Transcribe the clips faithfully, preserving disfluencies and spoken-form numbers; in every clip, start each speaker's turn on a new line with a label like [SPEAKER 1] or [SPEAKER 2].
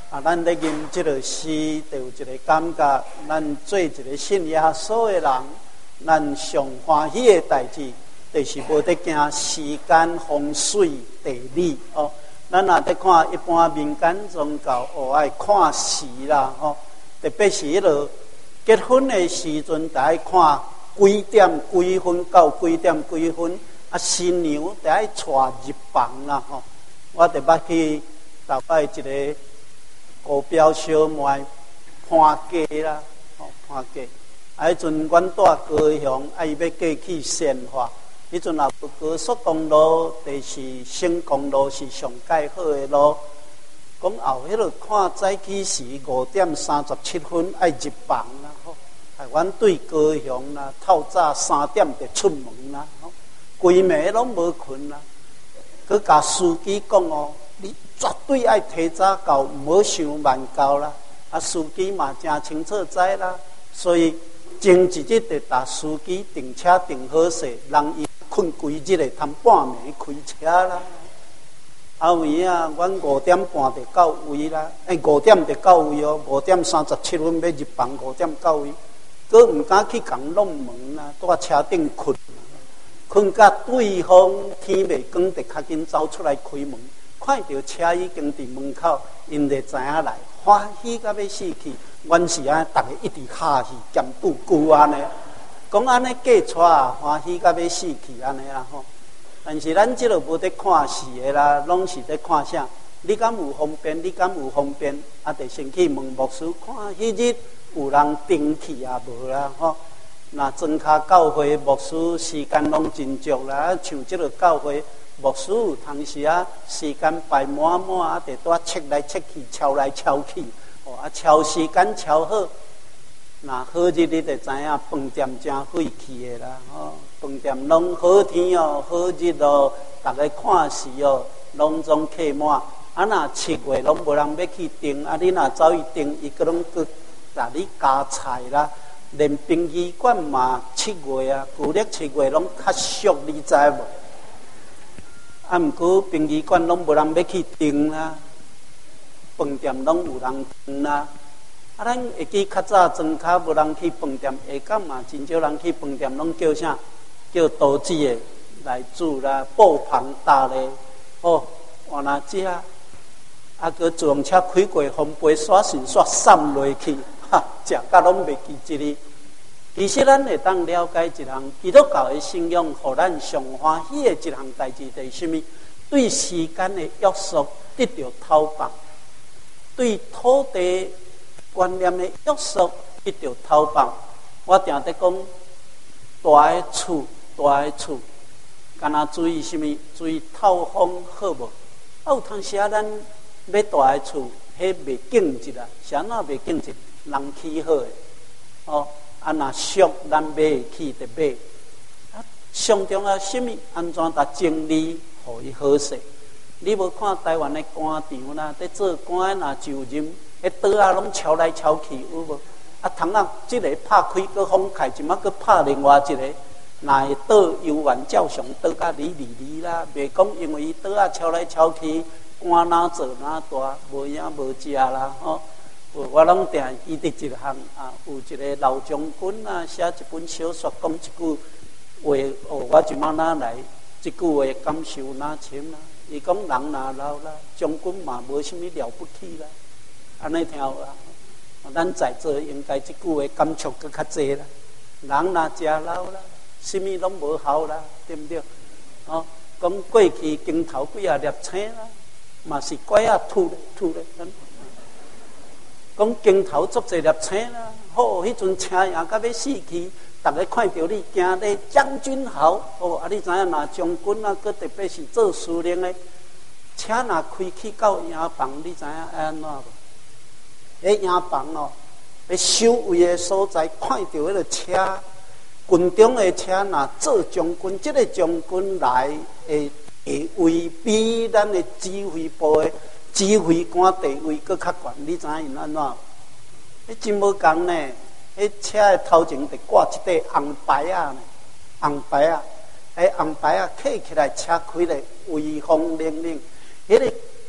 [SPEAKER 1] 啊，咱咧吟这个诗，就有一个感觉，咱做一个信耶稣的人，咱上欢喜的代志，就是无得惊时间风水地理哦。咱若在看一般民间宗教，哦爱看时啦吼，特别是迄落结婚的时阵，就爱看几点几分到几点几分，啊新娘就爱带入房啦吼。我特捌去台北一个高标小妹潘家啦，吼潘家，啊迄阵阮住高雄，啊伊要过去鲜花。迄阵也高速公路，就是省公路是上介好的路。讲后迄落看早起时五点三十七分爱入房啦，吼！台湾对高雄啦，透早三点就出门啦，吼！规暝拢无困啦。佮甲司机讲哦，你绝对爱提早到，毋好伤慢到啦。啊，司机嘛真清楚知啦，所以前一日就搭司机订车订好势，人伊。困规日的，通半暝开车啦。后尾啊，阮五点半就到位啦。哎，五点就到位哦，五点三十七分要入房，五点到位。佮毋敢去共弄门啦，蹛车顶困，困甲对方天未光，就较紧走出来开门，看到车已经伫门口，因就知影来，欢喜甲要死去。阮是安，逐个一直哈气，兼不顾安尼。讲安尼嫁娶啊，欢喜甲要死去安尼啦吼。但是咱即落无得看戏的啦，拢是在看啥？你敢有方便？你敢有方便？啊，得先去问牧师看，迄日有人登去啊无啦吼？那庄脚教会牧师时间拢真足啦，像即落教会牧师有当时啊时间排满满啊，得带切来切去，敲来敲去，哦啊敲时间敲好。那好日你就知影饭店真废弃的啦，吼！饭店拢好天哦，好日哦，大家看戏哦，拢总客满。啊，那七月拢无人要去订，啊，你若走去订，伊个拢去甲你加菜啦。连殡仪馆嘛，七月啊，旧历七月拢较俗，你知无？啊，毋过殡仪馆拢无人要去订啦，饭店拢有人订啦。啊，咱会记较早庄脚无人去饭店，下港嘛真少人去饭店，拢叫啥？叫刀子的来煮啦，布棚搭咧，哦，换哪只啊？啊，个自动车开过，风杯刷顺刷散落去，哈，食甲拢袂记一日。其实咱会当了解一项基督教的信仰，互咱上欢喜的一项代志，就是什么？对时间的约束得到透放，对土地观念的约束得到透放。我定在讲，大的厝，大的厝，干那注意什么？注意透风好无？啊，有当时啊，咱要大的厝，迄袂经济啦，啥哪袂经济？人气好的，哦，啊若俗，咱买会起就买。啊，上重要什么？安怎达整理，互伊好势？你无看台湾的官场啦，在做官若就任，迄刀啊拢敲来敲去，有无？啊，窗啊，即个拍开，搁风开，一马搁拍另外一个，若会倒游玩照常倒甲离离离啦，袂讲因为伊刀啊敲来敲去，官哪做哪大，无影无食啦吼。我拢定记得一项啊，有一个老将军啊，写一本小说，讲一句话，哦，我即马哪来，一句话感受哪深啦。伊讲人若老啦，将军嘛无啥物了不起啦，安尼听有啦。咱在座应该即句话感触搁较济啦。人若食老啦，啥物拢无效啦，对不对？哦，讲过去镜头几啊粒青啦，嘛是拐啊吐咧吐咧。讲镜头足侪粒青啦，好，迄阵车赢甲要死去，逐个看到你行咧将军好，哦，啊，你知影若将军啊，佮特别是做司令诶，车若开去到营房，你知影安怎无？迄营房哦，迄守卫诶所在，看到迄个车，军中诶车若做将军，即、这个将军来会会位比咱诶指挥部诶。指挥官地位佫较悬，你知影因安怎？迄真无共呢。迄车诶头前得挂一块红牌啊呢，红牌啊，迄红牌啊，刻起来车开咧威风凛凛。迄个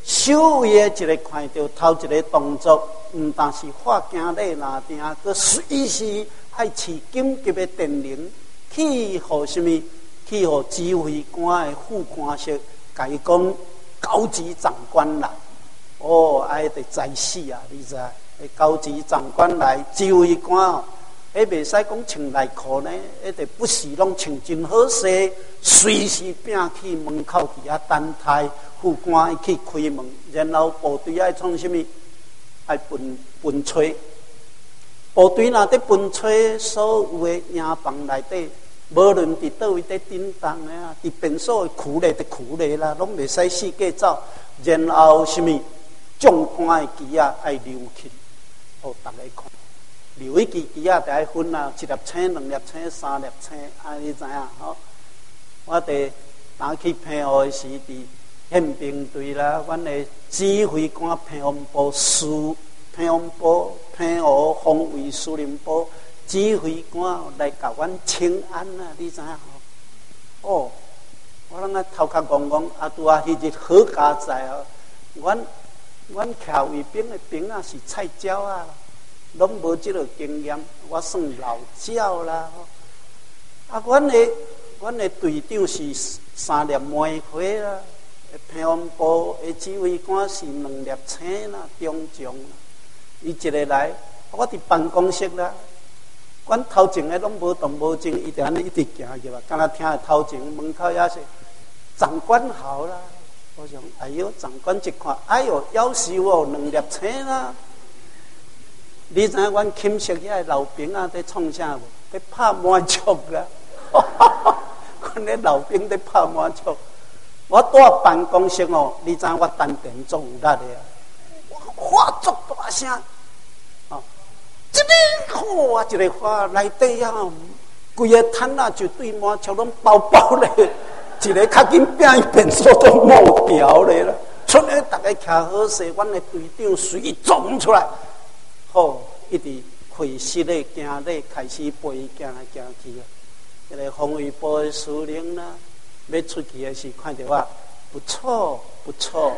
[SPEAKER 1] 首位的一个看到头一个动作，毋但是发惊咧拿定，佮随时爱饲紧急的电铃，去互什么？去互指挥官的副官说，甲伊讲高级长官来。哦，哎，得知死啊！你知？迄高级长官来，指挥官哦，迄袂使讲穿内裤呢，迄得不时拢穿真好势，随时拼去门口伫遐等待副官去开门，然后部队爱创什么？爱分分吹。部队若伫分吹，所有的营房内底，无论伫倒位伫叮当的啊，伫便所的区咧，伫区咧啦，拢袂使四界走。然后什么？壮观的旗啊，爱留起，互大家看。留一支旗啊，就爱分啊，一粒青、两粒青、三粒青，啊，你知影吼？我哋打去平湖的时，伫宪兵队啦，阮的指挥官平湖部司、平湖部、平湖防卫司令部指挥官来甲阮请安啊，你知影吼？哦，我啷个头壳戆戆，啊，拄啊，迄日好佳哉哦，阮。阮徛卫兵的兵啊是菜鸟啊，拢无即个经验，我算老鸟啦。啊，阮的阮的队长是三粒玫瑰啦，平安部的指挥官是两粒青啦，中将啦。伊一个来，我伫办公室啦，阮头前的拢无动无静，伊就安尼一直行入来，敢若听头前门口也是长官好啦。我想，哎呦，长官一看，哎呦，夭寿哦，两粒青啦！你知影阮寝室遐老兵啊，在创啥无？在拍麻将啦！阮咧老兵在拍麻将，我住办公室哦，你知影我单电总有力的啊！我发足大声，哦，一个好啊，一个花内底啊，规个摊啊，就对麻将拢包包咧。一个较紧变伊变数都冒掉咧啦，出来大家徛好势，阮的队长随撞出来，好一直开始咧行咧，开始背行来行去啊。一个防卫部的司令啦，要出去的时看到我，不错不错，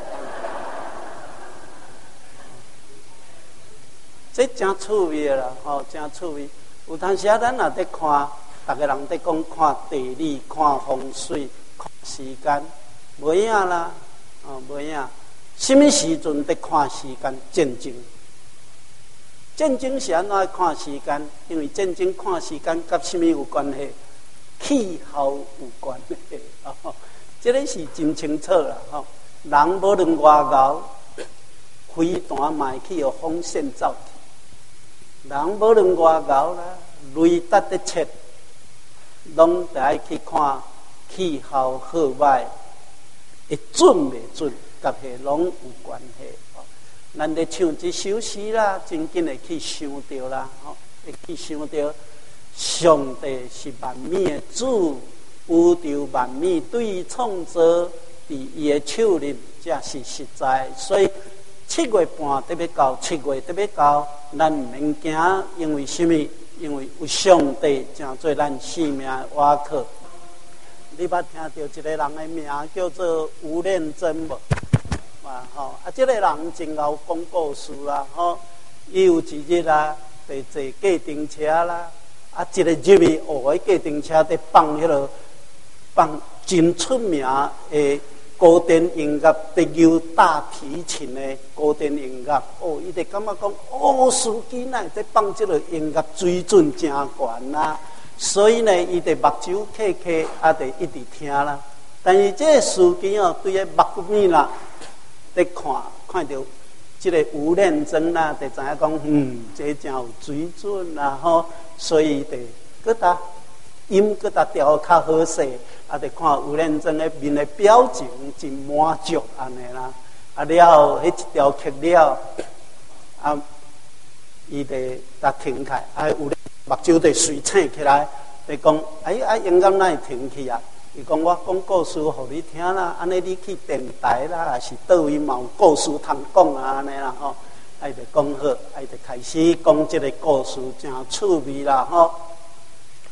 [SPEAKER 1] 这真趣味啦，吼，真趣味。有当时啊，咱也在看，大家人在讲看地理、看风水。时间无影啦，哦，无影。什么时阵在看时间？战争，战争是安怎看时间？因为战争看时间甲什么有关系？气候有关系。哦，这个是真清楚啦，吼、哦。人无论外高，飞弹嘛会去互风扇走去。人无论外高啦，雷达的切，拢得爱去看。气候好歹会准袂准，甲迄拢有关系。哦，咱咧唱一首诗啦，真紧会去想到啦，吼，会去想到上帝是万物的主，宇宙万物对创造伫伊的手里，才是实在。所以七月半特别到七月特别到，咱毋免惊，因为什么？因为有上帝正做咱生命的瓦靠。你捌听到一个人的名叫做吴念真无？啊吼，啊，这个人真会讲故事啦，吼。伊有一日啊，在坐计程车啦，啊，一个入去学的计程车在放迄落放真出名的古典音乐，特有大提琴的古典音乐。哦，伊就感觉讲，哦，司机呐在放这个音乐水准真悬啦。所以呢，伊就目睭开开，啊，就一直听啦。但是这个司机哦，对个目面啦，在看看到这个吴念真啦，就知影讲，嗯，这真有水准啦吼。所以就搁搭音搁搭调较好势，啊，就看吴念真个面的表情真满足安尼啦。啊了，迄一条曲了，啊，伊就搭停开，啊有。目睭就随醒起来，就讲：哎啊，音乐哪会停去啊？伊讲我讲故事互你听啦，安尼你去电台啦，还是倒位嘛有故事通讲啊安尼啦吼。啊，就讲好，啊就开始讲这个故事，真趣味啦吼。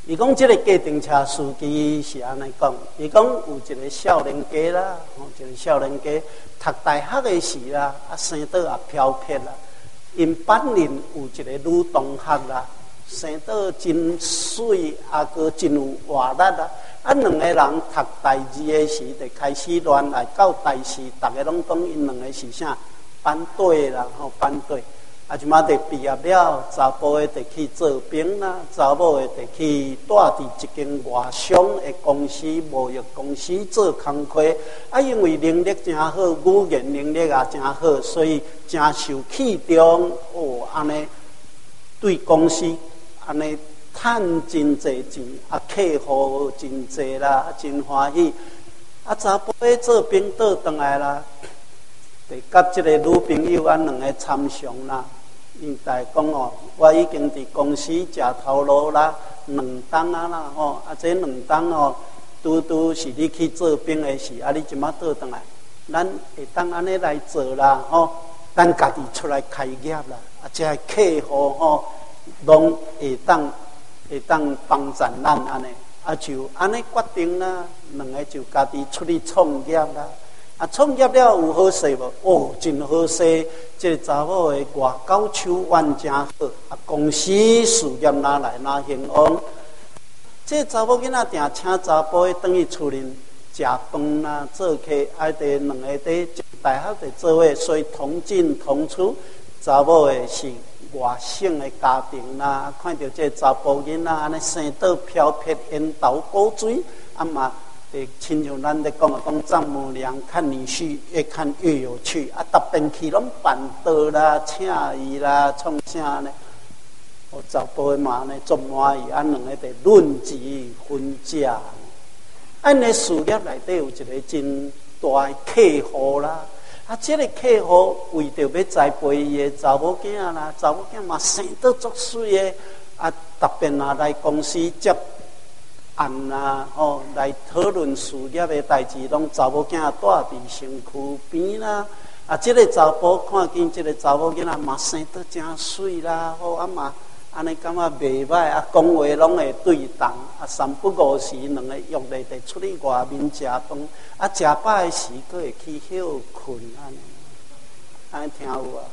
[SPEAKER 1] 伊讲即个计程车司机是安尼讲，伊讲有一个少年家啦，吼，一个少年家读大学的时啦，啊生倒也飘撇啦。因班人有一个女同学啦，生倒真水，啊个真有活力啦。啊，两个人读大二的时，就开始乱来，到大四，大家拢讲因两个是啥班队啦，吼班队。啊，即马得毕业了，查甫的得去做兵啦，查某的得去带伫一间外商的公司、贸易公司做工课。啊，因为能力真好，语言能力也真好，所以真受器重。哦，安尼对公司安尼趁真侪钱，啊，客户真侪啦，啊，真欢喜。啊，查甫的做兵倒转来啦。得甲即个女朋友啊，两个参详啦。因在讲哦，我已经伫公司食头路啦，两档啊啦吼，啊这两档哦，拄拄是你去做兵的时，啊你即马倒转来，咱会当安尼来做啦吼，咱家己出来开业啦，啊这客户吼，拢会当会当帮衬咱安尼，啊就安尼决定啦，两个就家己出去创业啦。啊，创业了有好势无？哦，真好势！这个查某的外交手腕真好，啊，公司事业哪来哪兴旺。这个查某囡仔定请查甫的等于厝里食饭啦，做客，啊，伫两个伫大学伫做伙，所以同进同出。查某的是外省的家庭啦，看到这查甫囡仔安尼生倒飘撇，烟斗果水，啊嘛。诶，亲像咱咧讲啊，讲丈母娘看女婿越看越有趣啊，逐边去拢办桌啦、请伊啦、创啥呢？我查甫诶嘛呢，足满意，啊，两个得论及婚嫁。按呢事业内底有一个真大诶客户啦，啊，即、这个客户为着要栽培伊诶查某囝啦，查某囝嘛生得足水诶，啊，特别啊来公司接。案啊，哦，来讨论事业的代志，拢查某囝带伫身躯边啦。啊，即、这个查甫看见即个查某囡仔嘛生得真水啦，好啊嘛，安尼感觉袂歹，啊，讲话拢会对当，啊，三不五时两个约咧得出去外面食饭，啊，食饱的时佫会去休困安尼，安尼听有啊。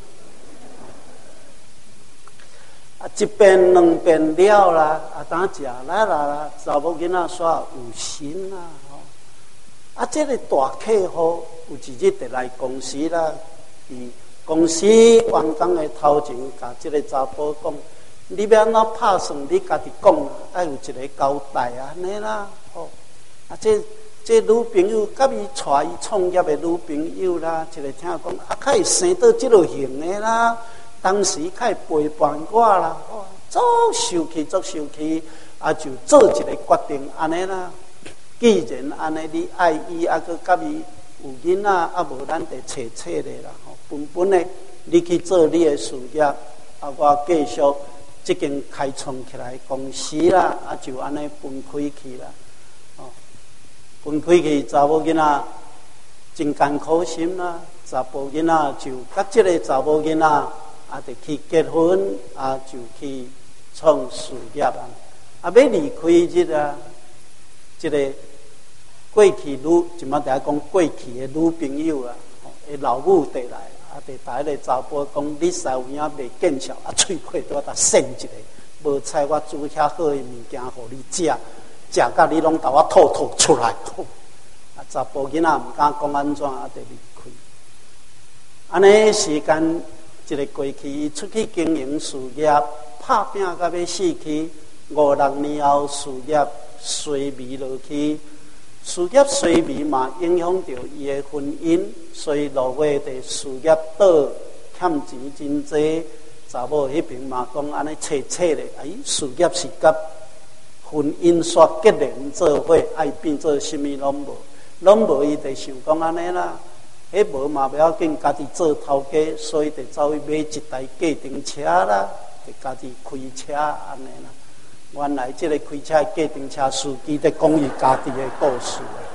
[SPEAKER 1] 啊，一遍两遍了啦，啊，当食来啦啦，查某囡仔煞有心啦，吼！啊，这个大客户有一日就来公司啦，伊公司员工的头前，甲这个查甫讲，你要安怎拍算？你家己讲，爱有一个交代啊，安尼啦，吼！啊，这这女朋友甲伊带伊创业的女朋友啦，一个听讲，啊，较会生到即落型的啦。当时较会陪伴我啦，哇，足受气，足受气，啊，就做一个决定，安尼啦。既然安尼，你爱伊，啊，佮甲伊有囡仔，啊，无咱得切切的啦，吼，本本的，你去做你的事业，啊，我继续即间开创起来公司啦，啊，就安尼分开去啦，哦，分开去，查某囡仔真艰苦心啦，查甫囡仔就甲即个查某囡仔。啊，就去结婚，啊，就去创事业啊。啊，要离开这啊，这个过去女，即马在讲过去的女朋友啊，诶，老母地来，啊，地台个查甫讲，你使有影未见笑，啊，喙块都甲扇一个，无采我煮遐好的物件互你食，食甲你拢甲我吐吐出来。啊，查甫囡仔毋敢讲安怎，啊，得离开。安尼时间。一个过去，伊出去经营事业，拍拼到要死去。五六年后，事业衰微落去，事业衰微嘛，影响到伊的婚姻，所以落尾的事业倒欠钱真济。查某迄边嘛讲安尼切切的，哎，事业是甲婚姻煞结连做伙，爱变做什么拢无，拢无伊就想讲安尼啦。迄无嘛不要紧，家己做头家，所以就走去买一台计程车啦，就家己开车安尼啦。原来这个开车的计程车司机在讲伊家己的故事。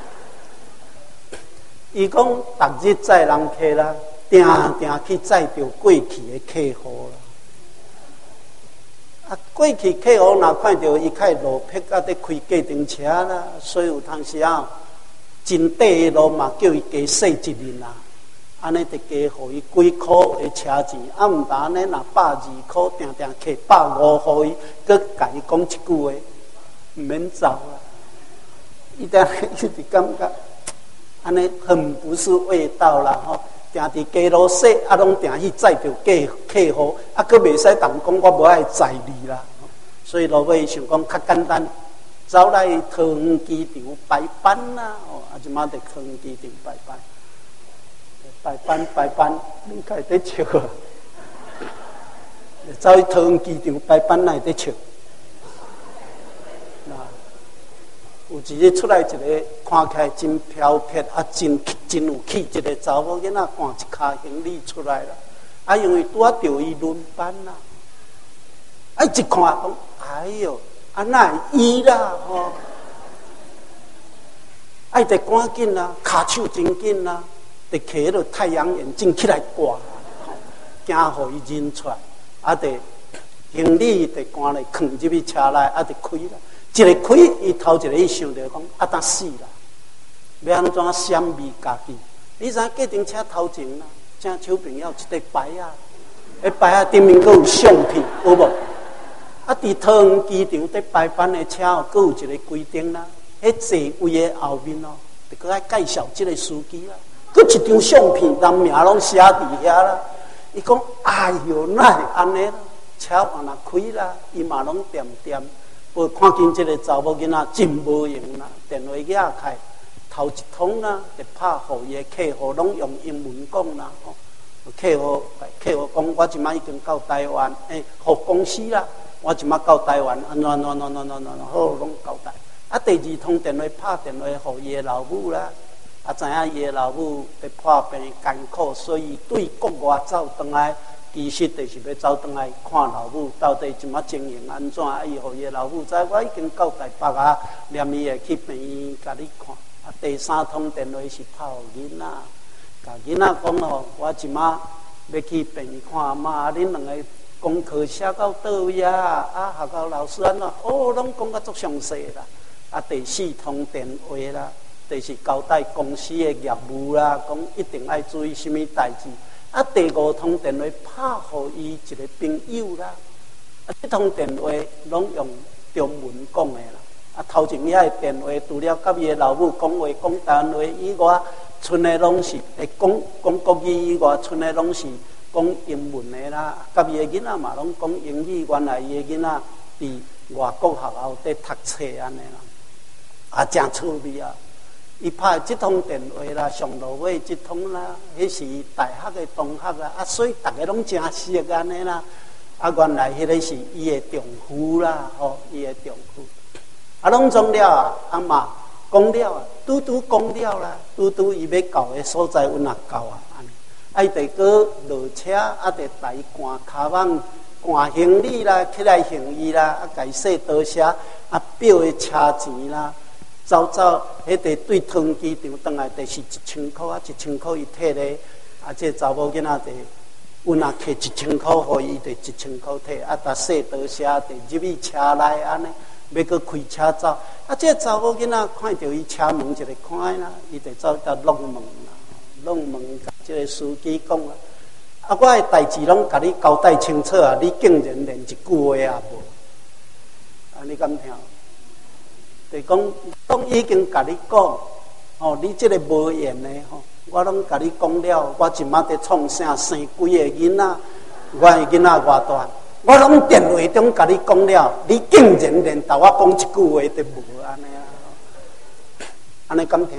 [SPEAKER 1] 伊讲逐日载人客啦，定定去载着过去的客户啦。啊， 啊，过去客户若看到伊开路撇啊，伫开计程车啦，所以有当时啊，真短的路嘛，叫伊加洗一轮啦。安尼就加互伊几箍的车钱，啊，毋但安尼，若百二箍，定定摕百五互伊，佮甲伊讲一句话，毋免走啦。伊当一直感觉安尼很不是味道啦吼，定伫街路洗，啊，拢定去载着客客户，啊，佮袂使当讲我无爱载你啦。所以落尾想讲较简单，走来桃园机场排班啦，哦，啊，即马伫桃园机场排班。排班排班，你家在笑啊！走去桃园机场排班，哪会在笑？那有一日出来一个看起来真飘撇啊，真真有气质的查某囡仔，赶一卡行李出来了。啊，因为拄啊着伊轮班啦，啊一看讲，哎哟，啊那伊啦吼，啊得赶紧啦，骹手真紧啦。得摕迄个太阳眼镜起来挂，惊互伊认出来，啊得行李得赶来放入去车内，啊得开啦。一个开，伊头一个伊想着讲，啊当死啦，要安怎闪避家己？你知影计程车头前啦，正手边要一块牌啊，迄牌啊顶面佫有相片，有无？啊，伫桃园机场伫排班的车哦，佫有一个规定啦，迄座位的后面哦，得佫爱介绍即个司机啦。佫一张相片，人名拢写伫遐啦。伊讲：“哎哟，哪会安尼？车往哪开啦？伊嘛拢点点。我看见这个查某囡仔真无用啦，电话压开，头一通啦，就拍互伊的客户，拢用英文讲啦。吼，客户客户讲：我即摆已经到台湾，诶、欸，互公司啦，我即摆到台湾，安怎安怎安怎安怎安怎好，拢交代。啊，第二通电话拍电话互伊的老母啦。”啊，知影伊的老母在破病艰苦，所以对国外走转来，其实就是要走转来看老母到底即马经营安怎。啊，伊互伊的老母知，我已经到台北啊，连伊会去病院甲你看。啊，第三通电话是拍互囡仔，甲囡仔讲吼，我即马要去病院看阿嬷，啊，恁两个功课写到倒位啊？啊，学校老师安怎？哦，拢讲甲足详细啦。啊，第四通电话啦。就是交代公司的业务啦，讲一定要注意什么代志。啊，第五通电话拍互伊一个朋友啦，啊，这通电话拢用中文讲的啦。啊，头前遐的电话除了甲伊的老母讲话讲台湾话以外，剩的拢是会讲讲国语以外，剩的拢是讲英文的啦。甲伊的囡仔嘛拢讲英语，原来伊的囡仔伫外国学校伫读册安尼啦，啊，真趣味啊！伊拍即通电话啦，上落尾即通啦，迄是大学的同学啦，啊，所以逐个拢真熟安尼啦。啊，原来迄个是伊的丈夫啦，吼，伊的丈夫。啊，拢总了啊，阿妈讲了啊，拄拄讲了啦，拄拄伊要到的所在，阮也到啊，安尼。啊，伊得过落车，啊，得带伊赶卡网、赶行李啦，起来行伊啦，啊，甲伊说多谢，啊，表的车钱啦。走走，迄个对桃园机场转来，就是一千块啊，一千块伊摕咧，啊，这查某囡仔就，阮也摕一千块互伊，就一千块摕，啊，搭说多谢，就入去车内安尼，要搁开车走，啊，这查某囡仔看到伊车门一个看啦，伊就走到弄门啦，弄门甲这个司机讲啦，啊，我的代志拢甲你交代清楚啊，你竟然连一句话也无，啊，你敢听？就讲，拢已经甲你讲，哦，你这个无缘的吼，我拢甲你讲了，我即马在创啥生几个囡仔，我的囡仔偌大，我拢电话中甲你讲了，你竟然连甲我讲一句话都无安尼啊？安尼敢听？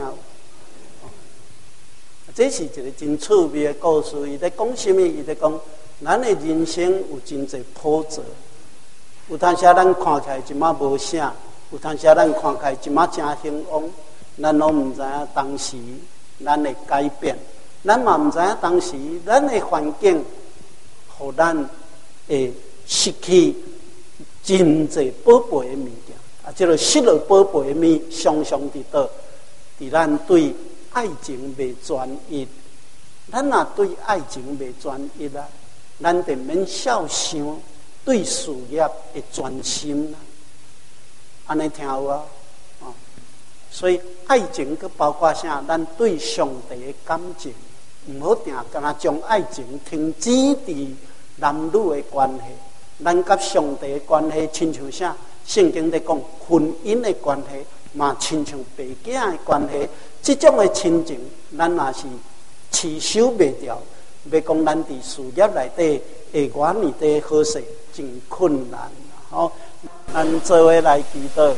[SPEAKER 1] 这是一个真趣味的故事。伊在讲什么？伊在讲，咱的人生有真侪波折，有当时咱看起来即马无啥。有当时咱看起来即马真兴旺，咱拢毋知影当时咱的改变，咱嘛毋知影当时咱的环境，互咱会失去真侪宝贝的物件。啊，即个失落宝贝的物，常常伫倒，伫咱对爱情未专一。咱若对爱情未专一啊，咱就免孝想， 对事业的专心啦。安尼听有啊？哦，所以爱情佮包括啥？咱对上帝的感情，唔好定干那将爱情停止伫男女的关系。咱甲上帝的关系，亲像啥？圣经在讲婚姻的关系，嘛亲像爸囝的关系。这种的亲情，咱若是持守袂掉，要讲咱伫事业内底会完而底好势，真困难。好，咱做伙来祈祷。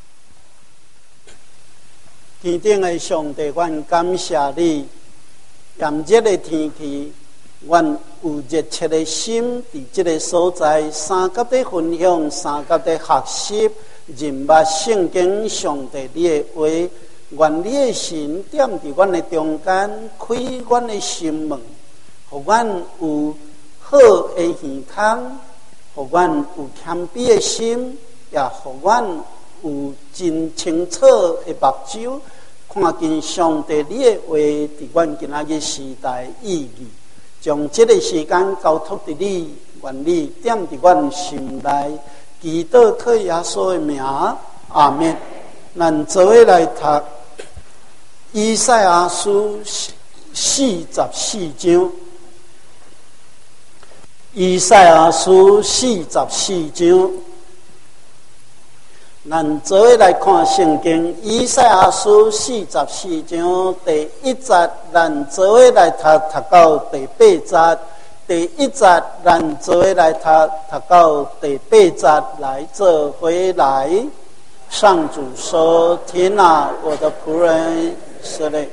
[SPEAKER 1] 天顶的上帝，阮感谢你，炎热的天气，阮有热切的心，伫这个所在，三甲的分享，三甲的学习，认捌圣经上帝你的话，愿你的神点伫阮的中间，开阮的心门，互阮有好的耳孔，互阮有谦卑的心，也互阮有真清楚的目睭，看见上帝你的话伫阮今仔日时代意义。将这个时间交托伫你，愿你点伫阮心内，祈祷靠耶稣的名，阿们。咱做伙来读以赛亚书四十四章，以赛亚书四十四章。咱做伙来看圣经，以赛亚书四十四章第一节，咱做伙来读读到第八节。第一节，咱做伙来读读到第八节，来做伙来。上主说：“听啊，我的仆人以色列。”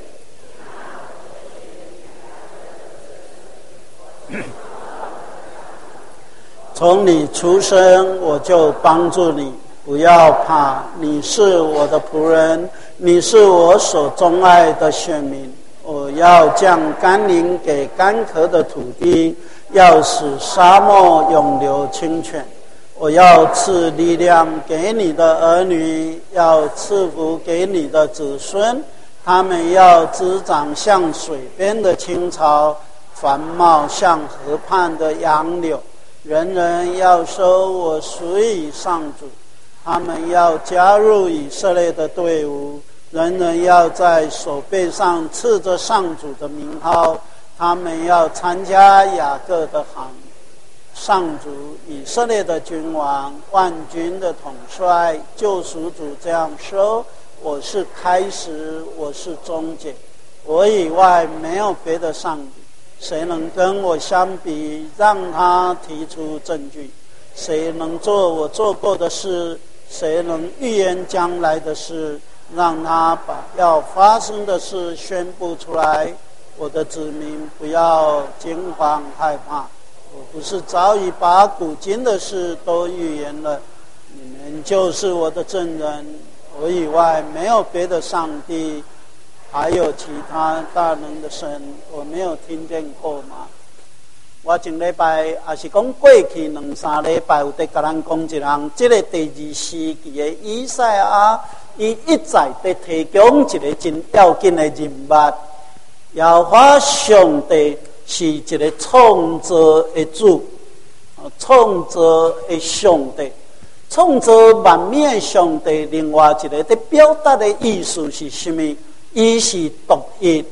[SPEAKER 1] 从你出生，我就帮助你。不要怕，你是我的仆人，你是我所钟爱的选民。我要将甘霖给干渴的土地，要使沙漠永流清泉。我要赐力量给你的儿女，要赐福给你的子孙。他们要滋长像水边的青草，繁茂像河畔的杨柳。人人要说我属于上主。他们要加入以色列的队伍，人人要在手背上刺着上主的名号。他们要参加雅各的行。上主以色列的君王，万军的统帅，救赎主这样说：我是开始，我是终结，我以外没有别的上帝。谁能跟我相比？让他提出证据。谁能做我做过的事？谁能预言将来的事？让他把要发生的事宣布出来。我的子民不要惊慌害怕，我不是早已把古今的事都预言了？你们就是我的证人，我以外没有别的上帝，还有其他大能的神，我没有听见过吗？我前礼拜也是讲过去两三礼拜有在甲咱讲一项，这个第二世纪的以赛亚，伊一再在提供一个真要紧的人物。耶和华上帝是一个创造的主，创造的上帝，创造万面的上帝。另外一个在表达的意思是什么？伊是独一，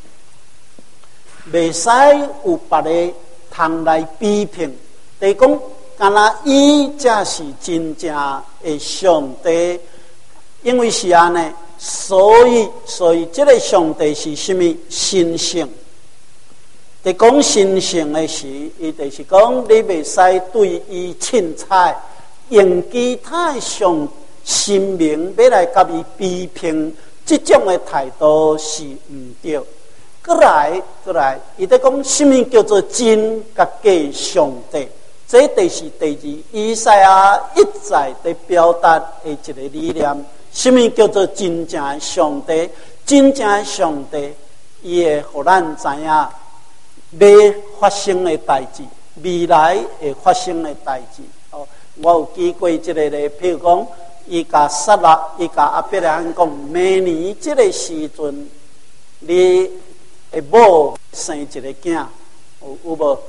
[SPEAKER 1] 袂使有别个通来批评，就是讲，敢若伊才是真正的上帝，因为是安尼，所以，所以这个上帝是什么？神圣。在讲神圣的时，伊就是讲你袂使对伊凊彩，用其他的上神明要来甲伊批评，这种的态度是唔对。过来，过来，伊在讲什么叫做真甲假上帝？这就是第二以赛亚一再在表达的一个理念。什么叫做真正的上帝？真正的上帝，伊会互咱知影要发生的代志，未来会发生的代志。哦，我有记过一个咧，譬如讲，伊甲撒拉，伊甲阿伯兰讲，明年这个时阵，你。会某生一个囝，有有无？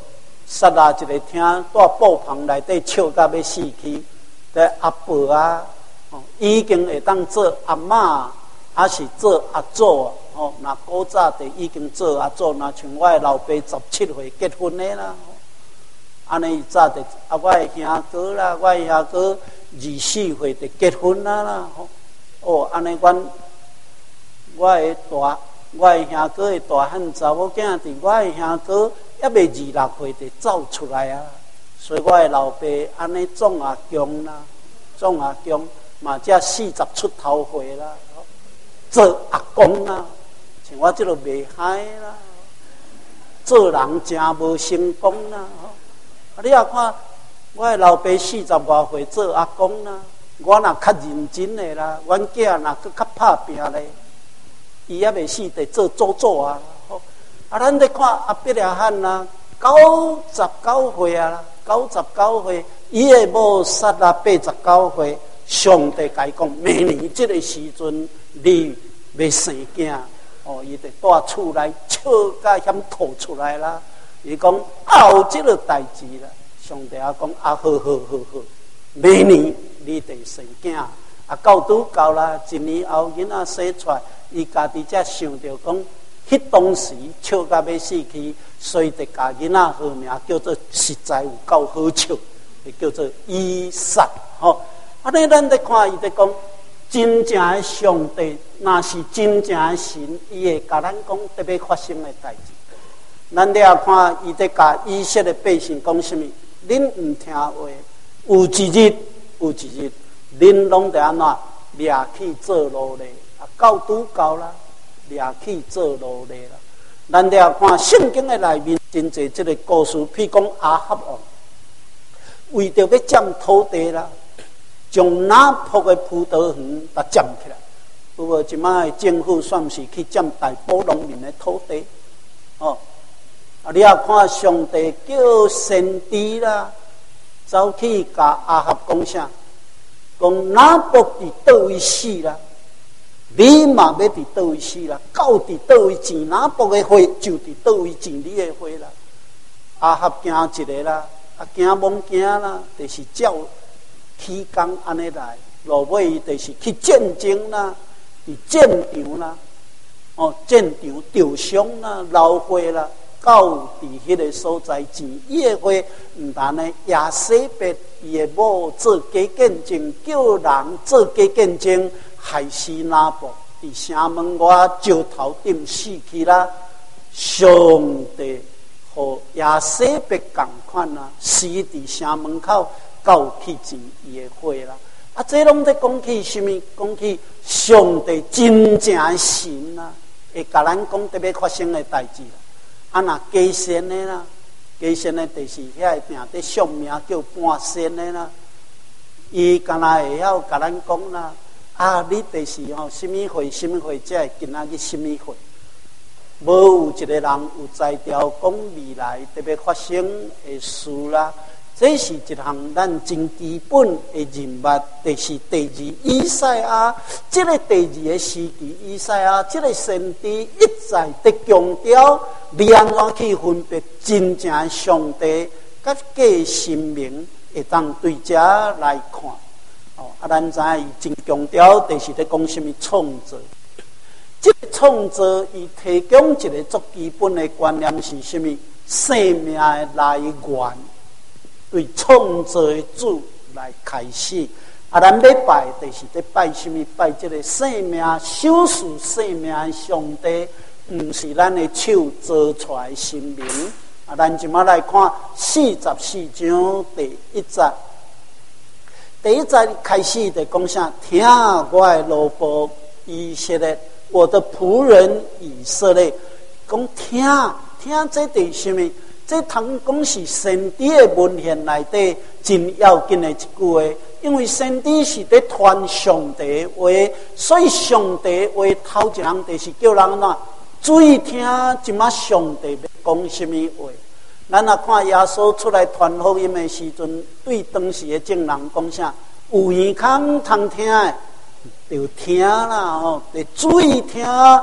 [SPEAKER 1] 刹那一个听在布棚内底笑到要死去，在阿婆啊，哦，已经会当做阿嬷，还是做阿祖啊？哦，那古早就已经做阿祖，那像我的老爸十七岁结婚的啦，安尼早就啊，我的兄哥啦，我的兄哥二四岁就结婚啦啦，哦，安尼阮我的大。我的兄哥的大汉查某囝，伫我的兄哥还未二六岁就走出来啊！所以我的老爸安尼总阿强啦，总阿强嘛，才四十出头岁啦，做阿公啦，像我这个袂歹啦，做人真无成功啦！啊，你也看我的老爸四十外岁做阿公啦，我若较认真的啦，阮囝若搁较拍拼咧。伊还未死，得做祖祖啊！啊，咱咧看阿伯阿汉啊，九十九岁啊，九十九岁，伊的某杀啊八十九岁，上帝甲伊讲，明年这个时阵你要生囝，哦，伊就带厝内笑甲嫌吐出来啦。伊讲后这个代志啦，上帝啊讲啊，好好好好，明年你得生囝，啊，到拄到啦，一年后囡仔生出来。伊家己才想到讲，迄当时笑到要死去，所以就甲囡仔号名叫做实在有够好笑，就叫做以撒。吼，啊，尼咱咧看伊咧讲，真正的上帝，若是真正的神，伊会甲咱讲特别发生的代志。咱咧也看伊咧甲以色列百姓讲什么？恁唔听话，有一日，有一日，恁拢得安怎掠去做奴隶？到拄到啦，掠去做奴隶啦。咱了看圣经的内面真侪这个故事，譬如讲阿哈王为着要占土地啦，将拿坡的葡萄园把占起来。不过即摆政府算是去占大埔农民的土地，哦。啊，你也看上帝叫先知啦，走去甲阿哈讲啥？讲拿坡伫倒位死啦。你嘛要伫倒位死啦？狗伫倒位钱拿卜的花，就伫倒位钱你的花啦。阿合惊一个啦，啊惊懵惊啦，就是照起工安尼来，落尾就是去战争啦，伫战场啦，哦战场受伤啦，流血啦，狗伫迄个所在钱，伊的花毋但呢亚西别伊的某做假见证，叫人做假见证。害死拿卜伫城门外石头顶死去啦！上帝和亚西别共款啊，死伫城门口交去钱伊的花啦！啊，这拢在讲起什么？讲起上帝真正的神啊，会甲咱讲特别发生的代志啦。啊，若假仙的啦，假仙的就是遐定伫上名叫半仙的啦，伊敢若会晓甲咱讲啦。啊！你就是吼，什么会什么会，才会今仔日什么会？无有一个人有才调讲未来特别发生的事啦。这是一项咱真基本的任务，就是第二以赛亚。这个第二个时期以赛亚，这个先知一再的强调，你安怎去分别真正的上帝甲假神明，会当对这来看。哦，啊，咱知伊真强调，就是咧讲什么创造。这个创造，伊提供一个最基本的观念是什么？生命的来源，对创造的主来开始。啊，咱要拜，就是咧拜什么？拜这个生命、守护生命的上帝，毋是咱的手做出来的神明。啊，咱即马来看四十四章第一节。第一节开始就讲啥？听我的罗伯以色列，我的仆人以色列，讲听听这是什么？这通讲是先知的文献内底真要紧的一句话，因为先知是在传上帝的话，所以上帝的话头一人就是叫人呐注意听，即马上帝要讲什么话。咱若看耶稣出来传福音的时阵，对当时的众人讲啥？有耳孔通听的，就听啦吼，得注意听。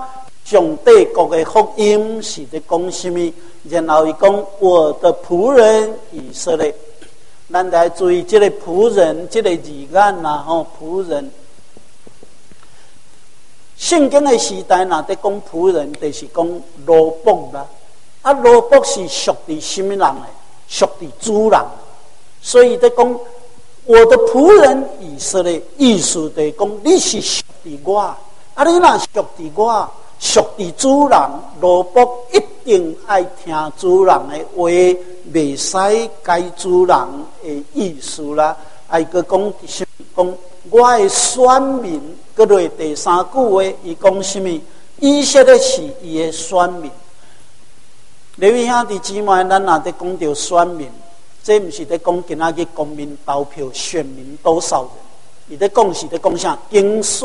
[SPEAKER 1] 上帝国的福音是在讲什么？然后伊讲我的仆人以色列，咱来注意这个仆人，这个字眼呐，吼仆人。圣经的时代呐，在讲仆人，就是讲奴仆啦。啊，奴仆是属于什么人的？属于主人。所以在讲我的仆人以色列，意思就是讲你是属于我，啊，你若属于我，属于主人，奴仆一定爱听主人的话，袂使改主人的意思啦。爱个讲什么？讲我的选民。搁落第三句话，伊讲什么？以色列是伊的选民。各位兄弟姊妹，咱若在讲到选民，这毋是在讲今仔日公民投票选民多少人，伊在讲是在讲啥？竞选，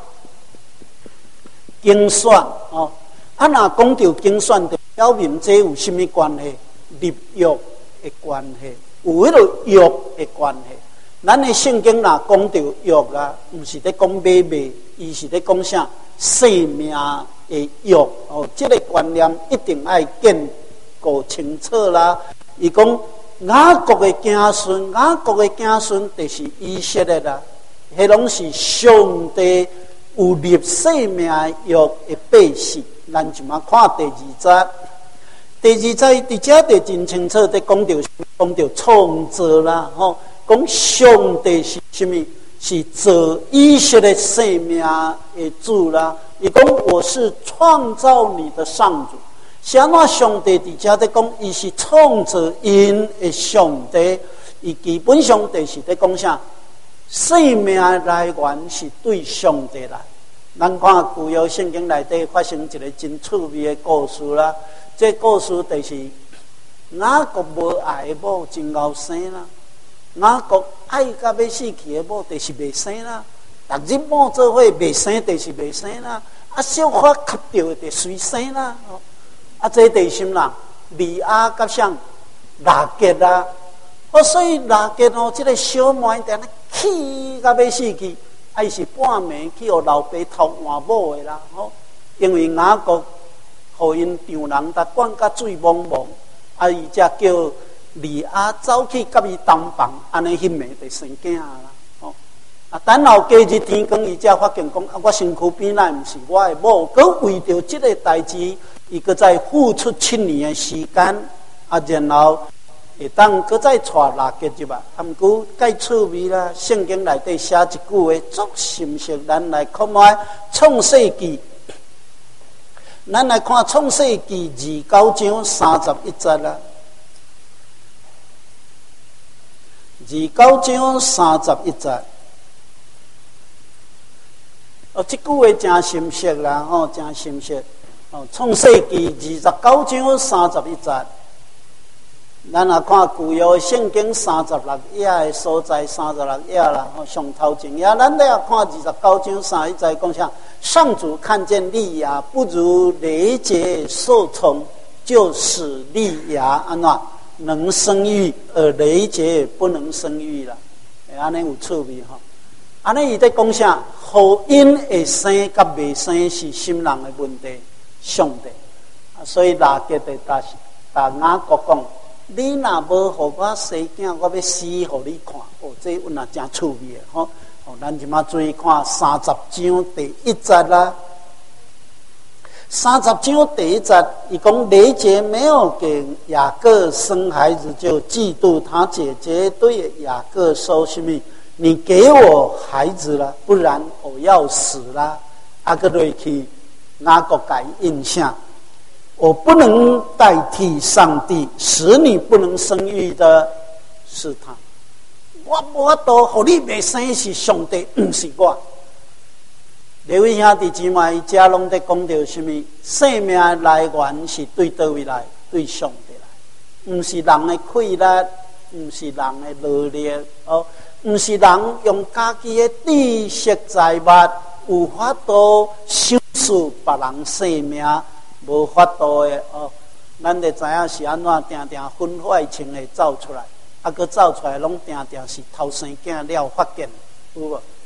[SPEAKER 1] 竞选哦。啊，若讲到竞选，就表明这有什么关系？立约的关系，有迄个约的关系。咱的圣经若讲到约啦，毋是在讲买卖，伊是在讲啥？生命的约哦，这个观念一定要建构清楚啦。伊讲雅各的子孙，雅各的子孙就是以色列啦，迄拢是上帝有立生命约的百姓。咱就嘛看第二节，第二节伫遮就真清楚在讲到讲到创造啦，吼。讲上帝是什么？是造以色列生命的主啦。伊讲我是创造你的上主。是安怎上帝伫遮在讲？伊是创造因的上帝。伊基本上就是在讲啥？生命来源是对上帝来。咱看旧约圣经内底发生一个真趣味的故事啦。这故事就是雅各无爱的某真后生啦。雅各爱甲要死去的某，就是袂生啦；逐日某做伙袂生，就是袂生啦。啊，小可吸着就随生啦。啊，这第什么人？利亚甲啥？拉结啦。哦，所以拉结哦，这个小妹定咧气甲要死去，还是半暝去互老爸偷换某的啦。吼，因为雅各互因丈人甲管甲水茫茫，啊，伊才叫。利亚走去甲伊同房，安尼迄暝就生囝啦。哦，啊，等后加日天光，伊才发现讲，啊，我身躯边内毋是我的某，佮为着即个代志，伊佮再付出七年的时间，啊，然后会当佮再带拉结入啊。啊，毋过介趣味啦，圣经内底写一句话，足深刻，咱来看卖创世纪，咱来看创世纪二九章三十一节啦。二九章三十一节，哦，这句话真深刻啦，吼，真深刻。哦，创世纪二十九章三十一节，咱若看旧约圣经三十六页的所在，三十六页啦，吼，上头前页，咱来看二十九章三十一节，讲啥？上主看见利亚不如雷杰受宠，就使利亚安怎？能生育，而雷杰不能生育啦，会安尼有趣味吼。安尼伊在讲啥？福音会生甲未生是心人的问题，上帝。所以拉结的答答雅各讲：你若无互我生囝，我要死互你看。哦，这有那真趣味的吼。哦，咱即马注意看三十章第一节啦。三十章第一节，伊讲雷杰没有给雅各生孩子，就嫉妒他姐姐，对雅各说什么？你给我孩子了，不然我要死了。阿个瑞去雅各改印象，我不能代替上帝，使你不能生育的是他。我无法度，互你未生是上帝，不是我。各位兄弟姊妹，遮拢在讲到什么？生命来源是对倒位来？对上帝来，唔是人的气力，唔是人的劳力，哦，唔是人用家己的知识财物有法度享受别人生命，无法度的哦。咱就知影是安怎定定婚外情会走出来，啊，佮走出来拢定定是偷生囝了发现，有无？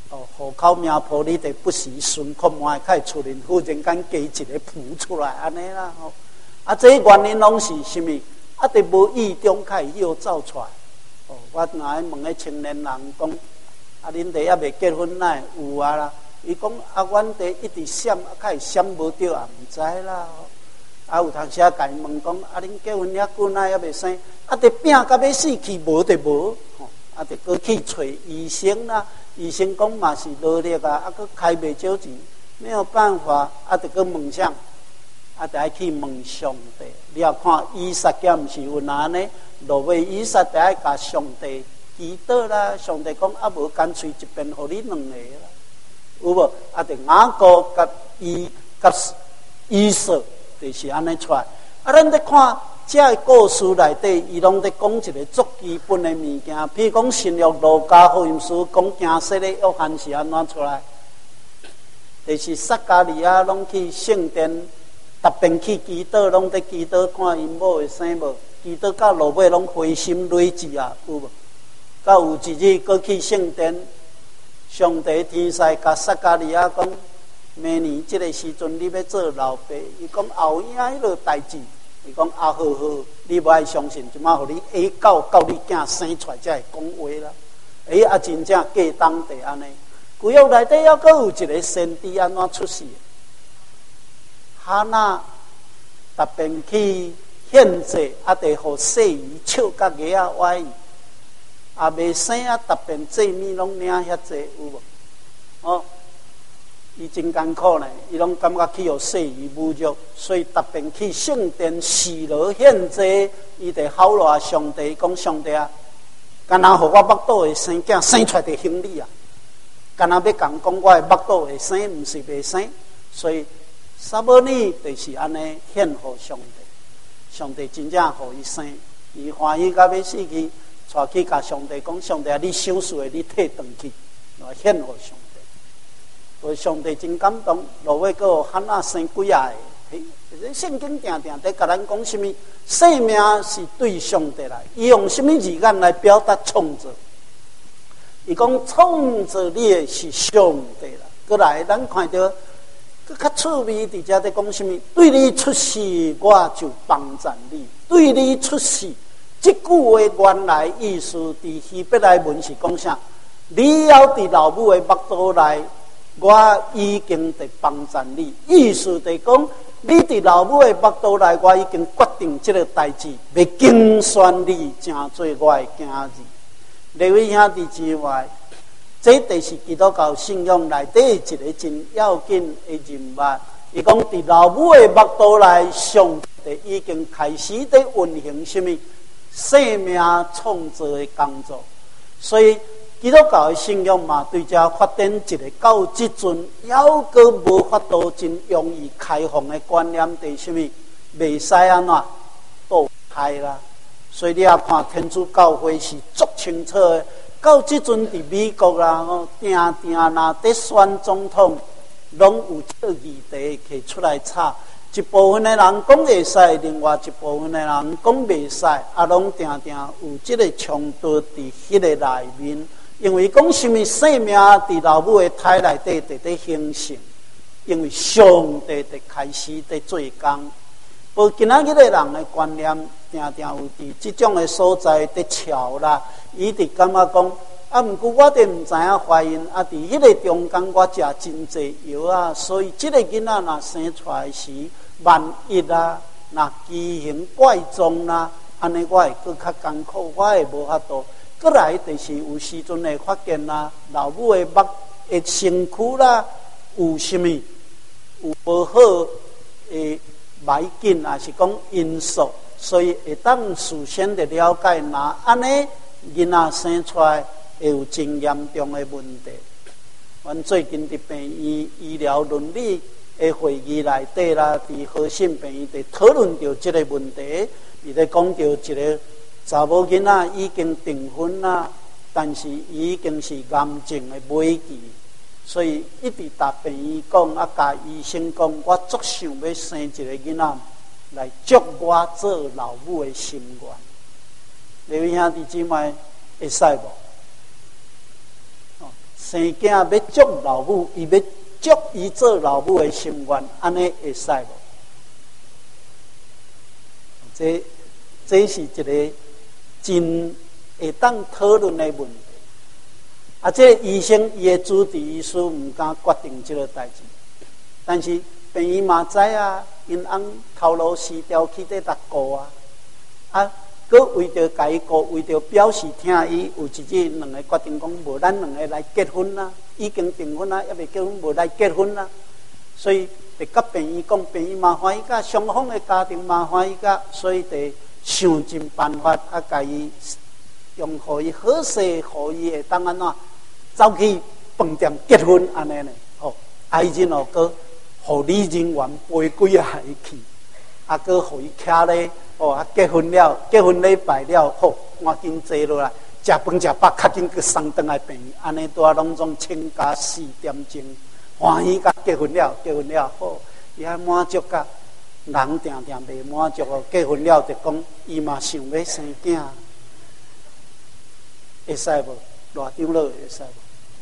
[SPEAKER 1] 哦，户口名簿你得不时顺看卖，开出人忽然间加一个谱出来安尼啦吼。啊，这原因拢是什么？啊，得无意中开又造出来。哦，我若爱问个青年人讲，啊，恁弟还未结婚乃有啊啦？伊讲啊，阮弟一直闪，啊，开闪无着也毋知啦。啊，有当时啊，家问讲，啊，恁结婚遐久乃还未生？啊，得拼到要死去，无得无。吼，啊，得过去找医生啦。医生讲嘛是劳力啊，啊，佮开袂少钱，没有办法，啊，得佮问啥？啊，得爱去问上帝。你要看以撒检是有哪呢？落尾以撒得爱甲上帝祈祷啦。上帝讲啊，无干脆一边互你两个啦，有无？啊，得雅各甲伊甲以扫，就是安尼出来。啊，咱咧看这个故事内底，伊拢在讲一个足基本的物件。譬如讲新约路加福音书讲惊死的约翰是安怎出来？就是撒加利亚拢去圣殿。逐遍去祈祷，拢在祈祷，看因某会生无？祈祷到落尾拢灰心累志啊，有无？到有一日，过去圣殿，上帝天使甲撒加利亚讲：明年这个时阵，你要做老爸。伊讲后影迄落代志，伊讲啊，好好，你无爱相信，即马互你下到到你囝生出来才会讲话啦。哎，啊，真正过当地安尼，旧约内底还阁有一个先知安怎出世？哈娜逐遍去献祭，啊，得互细鱼笑甲鸡仔歪伊，啊，未生啊，逐遍祭物拢领遐济，有无？哦，伊真艰苦呢，伊拢感觉去互细鱼侮辱，所以逐遍去圣殿示罗献祭，伊得吼落上帝，讲上帝啊，干那互我腹肚会生囝，生出来就行李啊，干那要讲讲我的腹肚会生，毋是袂生，所以。撒母耳就是安尼献互上帝，上帝真正互伊生，伊欢喜到要死去，带去甲上帝讲：上帝啊，你手术的你退转去，来献互上帝。所以上帝真感动，落尾个汉娜生几啊个？圣经定定在甲咱讲什么？生命是对上帝来，伊用什么字眼来表达创造？伊讲创造你的是上帝啦。过来，咱看到。佮较趣味，伫遮在讲什么？对你出世，我就帮赞你；对你出世，这句话原来意思伫希伯来文是讲啥？你要伫老母的腹肚内，我已经在帮赞你。意思在讲，你伫老母的腹肚内，我已经决定这个代志，要竞选你，成做我的囝儿。各位兄弟姊妹。这就是基督教信仰内底一个真要紧的人物。伊讲伫老母的腹肚内，上帝已经开始在运行什么生命创造的工作。所以基督教的信仰嘛，对这发展一个到即阵，还阁无法度真容易开放的观念，对什么袂使安怎堕胎啦。所以你也看天主教会是足清楚的。到即阵伫美国啦，吼，定定若伫选总统，拢有这个议题摕出来吵。一部分的人讲会使，另外一部分的人讲袂使，啊，拢定定有这个冲突伫迄个内面。因为讲什么生命伫老母的胎内底伫咧形成，因为上帝伫开始伫做工。无今仔日的人的观念，定定有伫即种的所在伫吵啦。伊伫感觉讲，啊，毋过我哋毋知影怀孕，啊，伫迄个中间我食真济药啊，所以即个囡仔若生出来时，万一啊，若畸形怪状啦，安尼我会更较艰苦，我会无法度。过来就是有时阵会发现啦，老母的腹的身躯啦，有啥物有无好诶埋紧，也是讲因素，所以会当事先的了解，若安尼。囡仔生出来会有真严重的问题。阮最近伫病院医疗伦理的会议内底啦，伫核心病院伫讨论到这个问题，伊咧讲到一个查某囡仔已经订婚啦，但是伊已经是癌症的尾期，所以一直甲病院讲，啊，甲医生讲，我足想要生一个囡仔来祝我做老母的心愿。各位兄弟姊妹，会使无？哦， 生囝要祝老母，伊要祝伊做老母的心愿，安尼会使无？这这是一个真会当讨论的问题。啊，这个医生伊的主治医师唔敢决定这个代志，但是病医嘛知啊，因翁头颅失调去得达顾啊，啊，佮为着家己顾，为着表示听伊，有一日两个决定讲，无咱两个来结婚啦，已经订婚啦，还未结婚，无来结婚啦，所以得甲病医讲，病医嘛欢喜甲，双方的家庭嘛欢喜甲，所以得想尽办法啊，家己用互伊好势，互伊会当安怎走去饭店结婚安尼呢？吼，啊，伊真哦，佮互理人员陪几下伊去，啊，佮互伊徛咧，哦，啊，结婚了，结婚礼拜了，好，赶紧坐落来，食饭食饱，较紧去送转来病院，安尼拄啊拢总请假四点钟，欢喜甲结婚了，结婚了好，伊还满足甲人定定袂满足哦，结婚了就讲伊嘛想要生囝，会使无？偌张落会使无？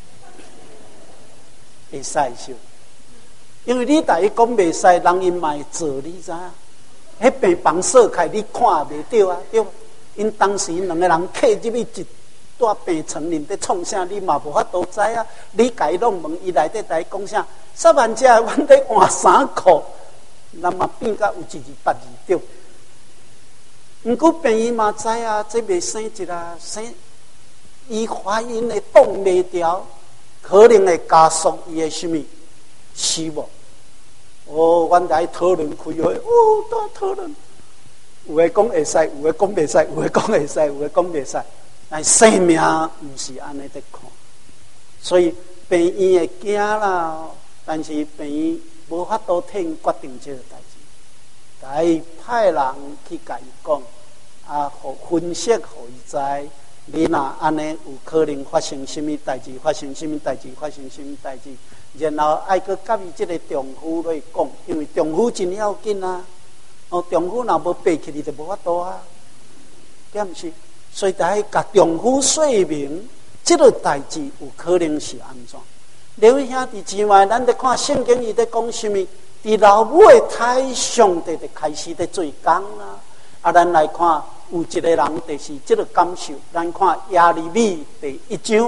[SPEAKER 1] 会使是，因为你大伊讲袂使，人因嘛会做，你知影？迄病房锁开，你看袂到啊，对。因当时两个人客入去一大病床里，在创啥，你嘛无法度知啊。你家拢问伊内底在讲啥？煞万只，阮在换衫裤，咱嘛变甲有一字八字对。毋过病医嘛知啊，这袂生一啊，生伊怀孕会挡袂掉。可能会加速伊的什么死亡？哦，阮在讨论开会，哦，在讨论，有诶讲会使，有诶讲袂使，有诶讲会使，有诶讲袂使。但生命毋是安尼在看，所以病院会惊啦，但是病院无法度替因决定这个代志，甲伊派人去甲伊讲，啊，互分析，互伊知。你若安尼有可能发生什么代志？发生什么代志？发生什么代志？然后爱去甲伊即个丈夫来讲，因为丈夫真要紧啊！哦，丈夫若无爬起，你就无法度啊，对毋是？所以得甲丈夫说明，即个代志有可能是安怎？两位兄弟姊妹，咱得看圣经，伊在讲什么？伫老母的胎，上帝就开始在做工啦。啊，咱来看。有一个人就是这个感受，咱看耶利米第一章，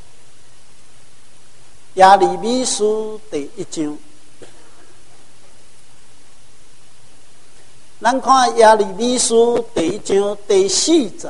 [SPEAKER 1] 耶利米书第一章，咱看耶利米书第一章第四节，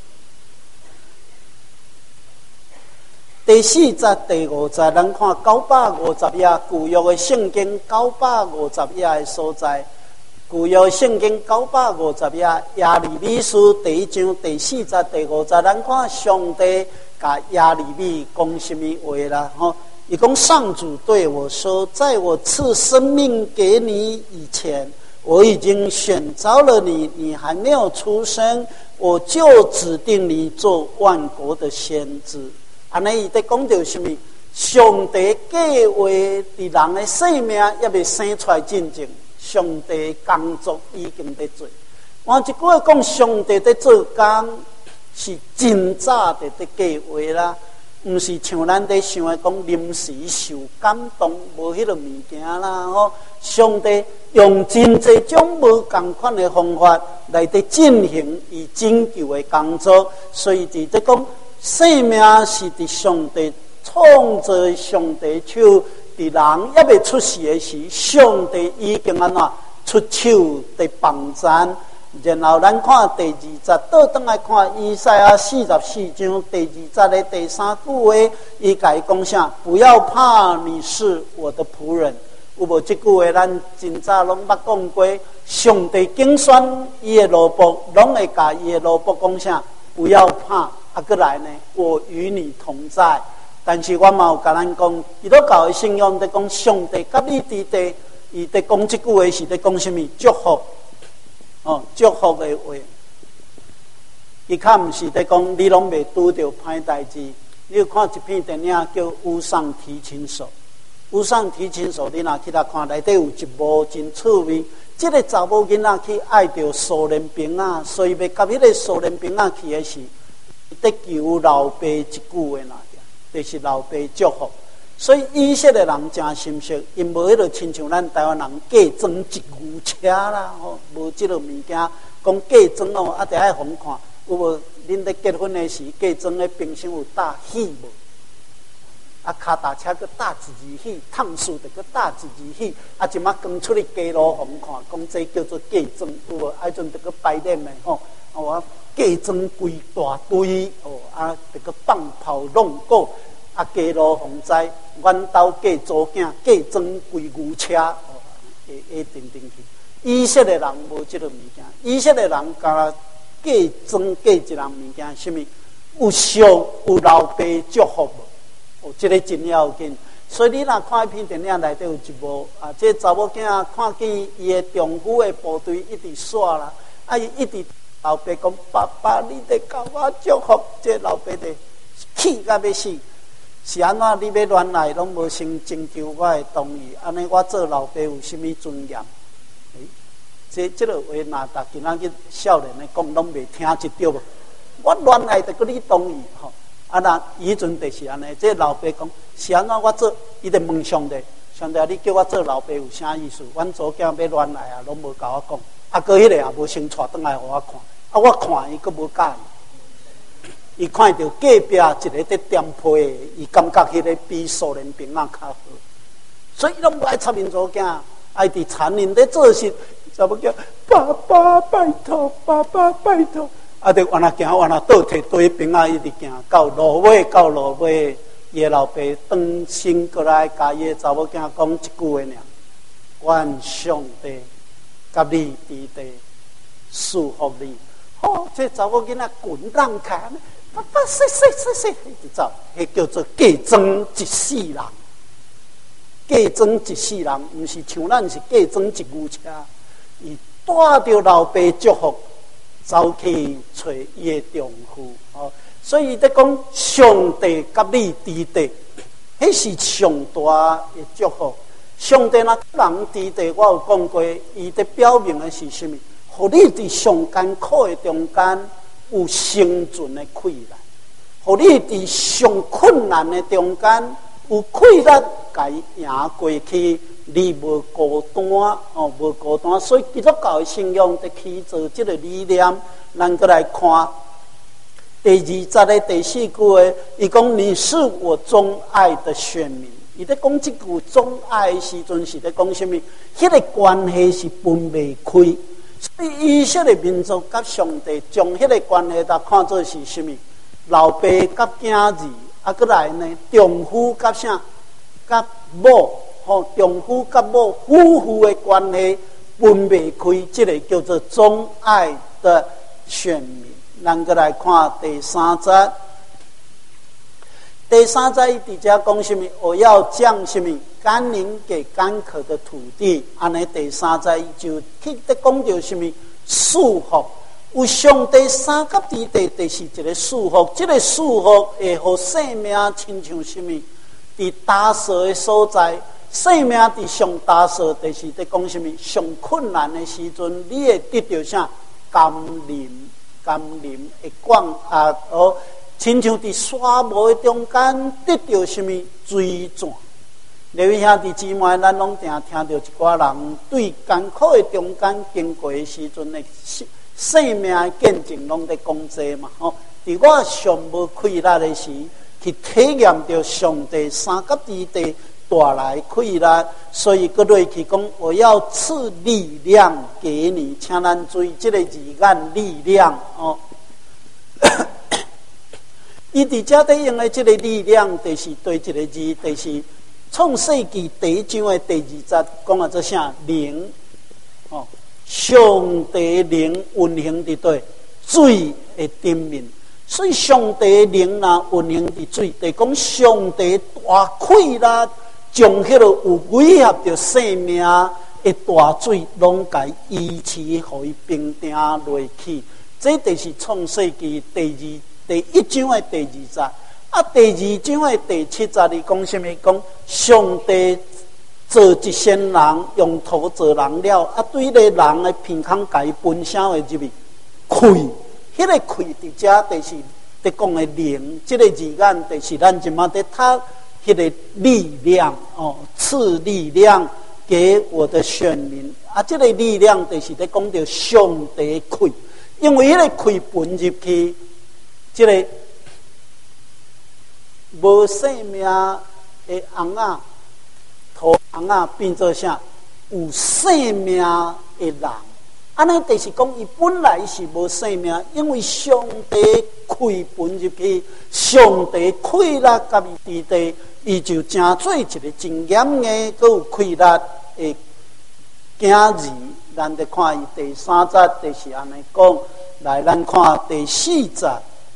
[SPEAKER 1] 第四节第五节，咱看九百五十页旧约的圣经九百五十页的所在。旧约圣经九百五十页，耶利米书第一章第四节、第五节，咱看上帝甲耶利米讲什么话啦？吼，伊讲上主对我说，在我赐生命给你以前，我已经选召了你，你还没有出生，我就指定你做万国的先知。安尼伊在讲到什么？上帝计划伫人的生命也未生出来进前。上帝工作已经在做，换一句话讲，上帝在做工是真早的在计划啦，毋是像咱在想的讲临时受感动，无迄个物件啦吼。上帝用真济种无共款的方法来在进行伊拯救的工作，所以伫在讲生命是伫上帝创造上帝手。伫人还未出世的时，上帝已经安怎出手在帮咱。然后咱看第二节，倒转来看以赛亚四十四章第二节的第三句话，伊甲伊讲啥？不要怕，你是我的仆人。有无这句话？咱真早拢捌讲过。上帝竞选伊的萝卜，拢会甲伊的萝卜讲啥？不要怕。啊，过来呢，我与你同在。但是我嘛有甲咱讲，伊都教的信仰在讲上帝甲你伫地，伊在讲这句话是在讲什么？祝福，哦，祝福的话。伊较毋是在讲你拢未拄着歹代志。你有看一片电影叫《乌上提琴手》，《乌上提琴手》你若去来看，内底有一幕真趣味。这个查某囡仔去爱着苏联兵啊，所以要甲迄个苏联兵啊去的时，得求老爸一句话呐。 就是老爸祝福。所以以色列人真心惜，因无迄个亲像咱台湾人嫁妆一牛车啦，吼，无即个物件，讲嫁妆哦，啊，得爱互看，有无？恁咧结婚的时，嫁妆的冰箱有搭喜无？啊，脚踏车个搭一支喜，烫树着个搭一支喜，啊，即马刚出去街路互看，讲这叫做嫁妆，有无？啊，阵着个摆脸的吼，啊，我嫁妆规大堆哦，啊，着个放炮弄鼓。啊，街路洪灾，阮兜嫁祖囝，嫁妆规牛车，哦，会会定定去。以色列人无即个物件，以色列人甲嫁妆嫁一人物件，什么有上有老爸祝福无？哦，即个真要紧。所以你若看一篇电影内底有一幕啊，这查某囝看见伊的丈夫的部队一直耍啦，啊，伊一直老爸讲爸爸，你得甲我祝福，这老爸得气甲要死。是安怎？你要乱来，拢无先征求我的同意，安尼我做老爸有甚物尊严？欸、这这个话，若逐今仔日少年的讲，拢袂听一着无？我乱来，得个你同意吼。啊，那以前就是安尼，这老爸讲是安怎？我做，伊就问上帝，上帝，你叫我做老爸有啥意思？阮祖囝要乱来啊，拢无甲我讲。啊，哥迄个也无先带转来互我看，啊，我看伊佫无介意。伊看到隔壁一个在点批的，伊感觉迄个比苏联兵啊较好，所以伊拢不爱插民族囝，爱伫残忍在做事，怎么叫爸爸拜托，爸爸拜托，啊，就往那行，往那倒摕堆兵啊，一直行到路尾，到路尾，伊的老爸转身过来，甲伊的查某囝讲一句话尔：愿上帝甲你伫地祝福你。哦，这查某囡仔滚浪开。爸爸，说说说说，就走，迄叫做嫁妆一世人。嫁妆一世人，毋是像咱是嫁妆一牛车。伊带着老爸祝福，走去找伊的丈夫。哦，所以在讲上帝甲你伫地，迄是上大的祝福。上帝若人伫地，我有讲过，伊在表明的是什么？互你伫上艰苦的中间。有生存的气力，互你伫上困难的中间有气力，甲伊赢过去，你无孤单哦，无孤单。所以基督教的信仰在起做这个理念。咱过来看第二节的第四句的，伊讲你是我钟爱的选民。伊在讲这句钟爱的时阵，是在讲什么？迄、那个关系是分袂开。所以以色列民族甲上帝将迄个关系，他看作是什么？老爸甲囝儿，啊，过来呢，丈夫甲啥？甲某，吼，丈夫甲某夫妇的关系分袂开，这个叫做钟爱的选民。咱过来看第三节，第三节伊伫遮讲什么？我要降什么？甘霖给干渴的土地，安尼第三节就去得讲到什么祝福？有上帝三甲之地，就是一个祝福。这个祝福会互生命亲像什么？伫打扫的所在，生命伫上打扫，就是在讲什么？上困难的时阵，你会得到啥？甘霖，甘霖会广啊！哦，亲像伫沙漠的中间得到什么水泉？各位兄弟姊妹，咱拢定听到一寡人对艰苦的中间经过的时阵的生命的见证，拢在讲这嘛。吼，伫我上无气力的时，去体验到上帝三甲之地带来气力，所以搁落去讲，我要赐力量给你，请咱注意这个字眼力量哦。伊伫遮底用的这个力量，就是对一个字，就是创世纪第一章的第二节讲啊，做啥灵哦？上帝灵运行伫对水的顶面，所以上帝灵若运行伫水，就讲上帝大气啦，将迄个有威胁着生命的大水，拢甲伊持，互伊平定落去。这就是创世纪第二。第一章的第二节，啊，第二章的第七节，你讲什么？讲上帝做一仙人，用土做人了，啊，对个人的鼻孔，甲伊分享的入去气，迄、那个气伫遮，就是在讲的灵，这个字眼就是咱今麦在读迄个力量哦，赐力量给我的选民啊！这个力量就是在讲到上帝开，因为迄个开分入去，这个无生命的红啊，土红啊变做啥？有生命的人。安尼就是讲，伊本来是无生命，因为上帝开分入去，上帝开力甲伊伫地，伊就成做一个真严的，佮有开力的囝儿。咱得看伊第三节，就是安尼讲。来，咱看第四节。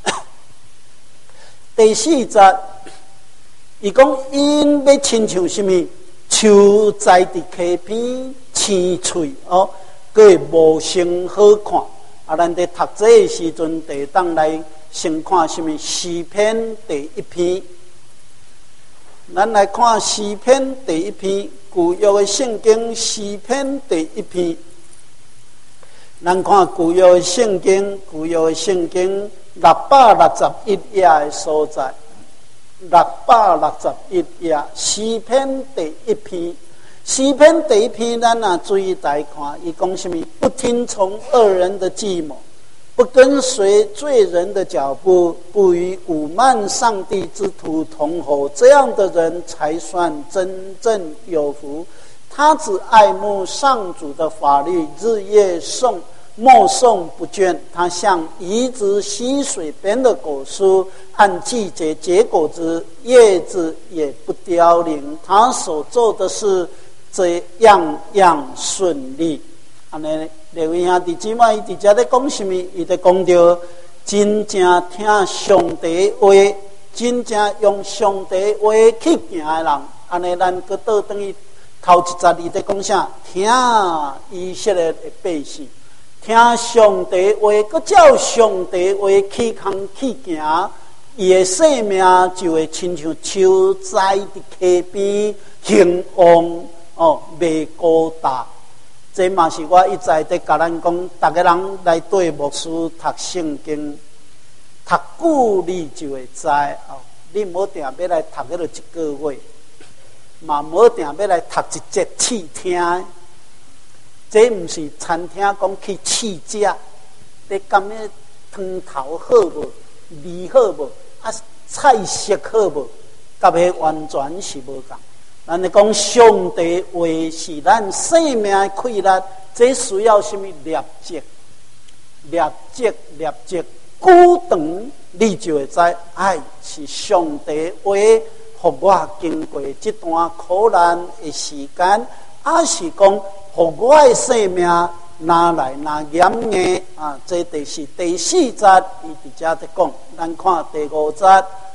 [SPEAKER 1] 第四节，伊讲因要亲像什么？树栽伫溪边，青翠哦。个无甚好看啊！咱伫读这的时阵，得当来先看什么诗篇第一篇。咱来看诗篇第一篇，旧约的圣经诗篇第一篇。咱看旧约的圣经，旧约的圣经六百六十一页的所在，六百六十一页诗篇第一篇。诗篇第一篇，咱啊注意来看，伊讲什么？不听从恶人的计谋，不跟随罪人的脚步，不与侮慢上帝之徒同伙，这样的人才算真正有福。他只爱慕上主的法律，日夜诵默诵不倦。他像移植溪水边的果树，按季节结果子，叶子也不凋零。他所做的事，这样样顺利，安尼列位兄弟姊妹，伊伫遮咧讲什么？伊在讲到真正听上帝话，真正用上帝话去行的人，安尼咱搁倒等于头一节，伊在讲啥？听以色列的百姓，听上帝话，搁照上帝话去行去行，伊的生命就会亲像树栽伫溪边，兴旺。哦，未高大，这嘛是我一再在甲咱讲，逐个人来对牧师读圣经，读久你就会知哦。你无定要来读迄落一个月，嘛无定要来读一节试听。这毋是餐厅讲去试食，你感觉汤头好无，味好无，啊菜色好无，甲迄完全是无共。咱咧讲上帝话是咱生命的开力，这需要什么立即、立即、立即，久长你就会知，哎，是上帝话，互我经过这段苦难的时间，还是讲，互我的生命拿来拿严硬啊？这就是第四节，伊伫遮在讲。咱看第五节。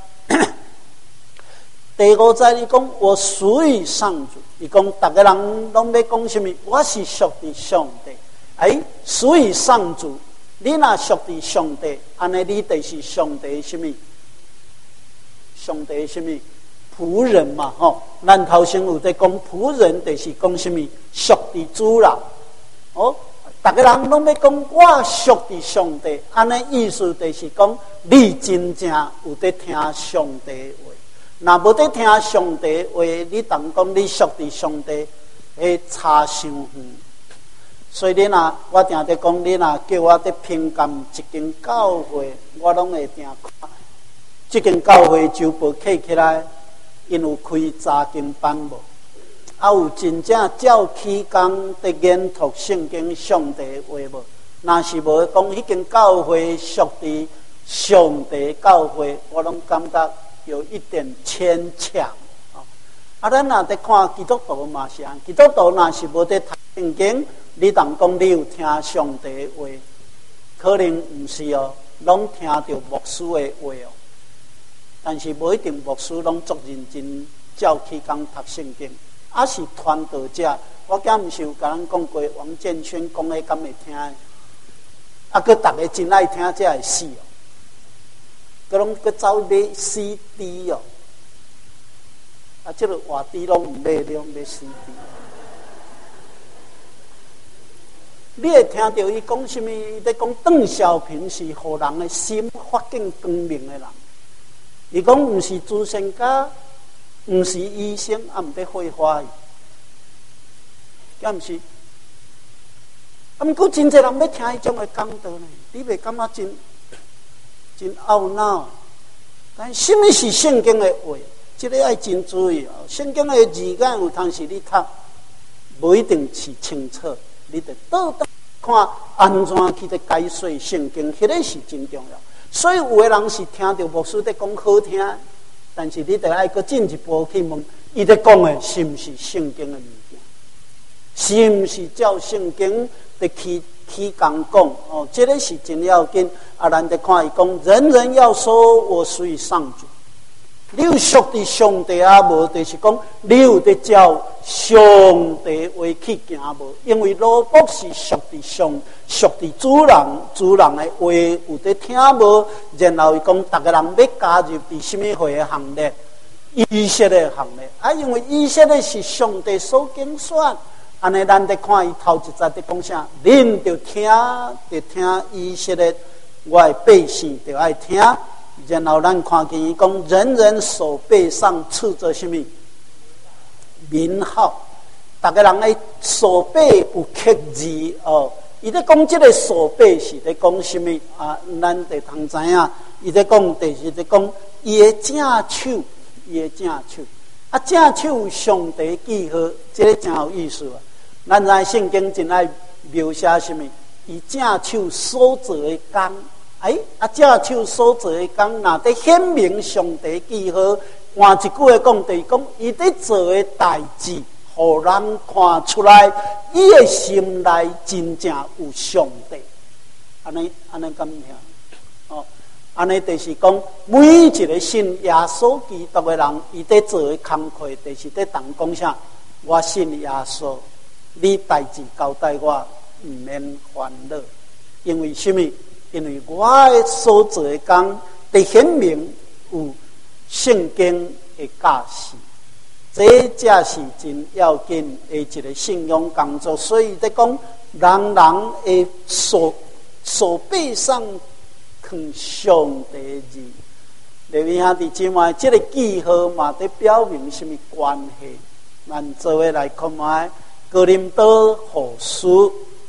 [SPEAKER 1] 第五节伊讲，我属于上主。伊讲，逐个人拢要讲什么？我是属于上帝。哎，属于上主。你若属于上帝，安尼你就是上帝什么？上帝什么？仆人嘛，吼。咱头先有在讲仆人，就是讲什么？属于主人。哦，逐个人拢要讲，我属于上帝。安尼意思就是讲，你真正有在听上帝话。若无得听上帝话，你当讲你属伫上帝，会差伤远。所以你若我定伫讲，你若叫我伫评鉴一间教会，我拢会定看。这间教会就报起起来，因有开查经班无？啊，有真正照起工伫研读圣经上帝话无？若是无讲，迄间教会属伫上帝教会，我拢感觉有一点牵强啊！啊，咱若在看基督徒嘛是安，基督徒若是无在读圣经，你当讲你有听上帝话，可能毋是哦，拢听到牧师的话哦。但是无一定牧师拢足认真照起讲读圣经，啊是传道者。我今毋是有甲咱讲过，王建轩讲的敢会听？啊，佮逐个真爱听，才会死哦。佮拢佮走买 C D 哦，啊，即个话题拢毋买，拢买 C D。 你会听到伊讲什么？伊在讲邓小平是互人的心发更光明的人。伊讲毋是资深家，毋是医生，也毋得废话伊，敢毋是？啊，毋过真侪人要听迄种的讲道呢，你袂感觉真真懊恼？但什么是圣经的话？这个要真注意哦。圣经的字眼有当时你读，无一定是清楚，你得倒倒看安怎去的解说圣经，迄个是真重要。所以有的人是听到牧师在讲好听，但是你得爱搁进一步去问，伊在讲的是毋是圣经的物件？是毋是照圣经的去去讲讲？哦，这个是真要紧。啊，咱得看伊讲，人人要说我属于上主。你有属伫上帝啊，无就是讲你有得照上帝话去行无？因为罗卜是属伫上，属伫主人，主人的话有得听无？然后伊讲，逐个人要加入伫什么会的行列？以色列行列啊，因为以色列是上帝所拣选。安尼，咱得看伊头一节在讲啥？恁着听，着听以色列，我的百姓着爱听。然后咱看见伊讲，人人手背上刺着什么名号？逐个人的手背有刻字哦。伊在讲这个手背是在讲什么啊？咱得通知影。伊在讲，就是在讲伊的正手，伊的正手。啊，正手上帝记号，这个真有意思啊！咱在圣经真爱描写什么？伊正手所做的工。哎，啊，正手所做的工，若得显明上帝记号，换一句话讲，就是讲伊在做的代志，互人看出来，伊的心内真正有上帝。安尼，安尼咁听，哦，安尼就是讲，每一个信耶稣基督的人，伊在做的工课，就是在同讲啥？我信耶稣，你代志交代我，毋免烦恼，因为什么？因为我所做的工，得显明有圣经的价值，这才是真要紧的一个信仰工作。所以在讲，人人的手手背上刻上帝字，你位兄弟姊妹，这个记号嘛，得表明什么关系？咱做伙来看卖哥林多后书。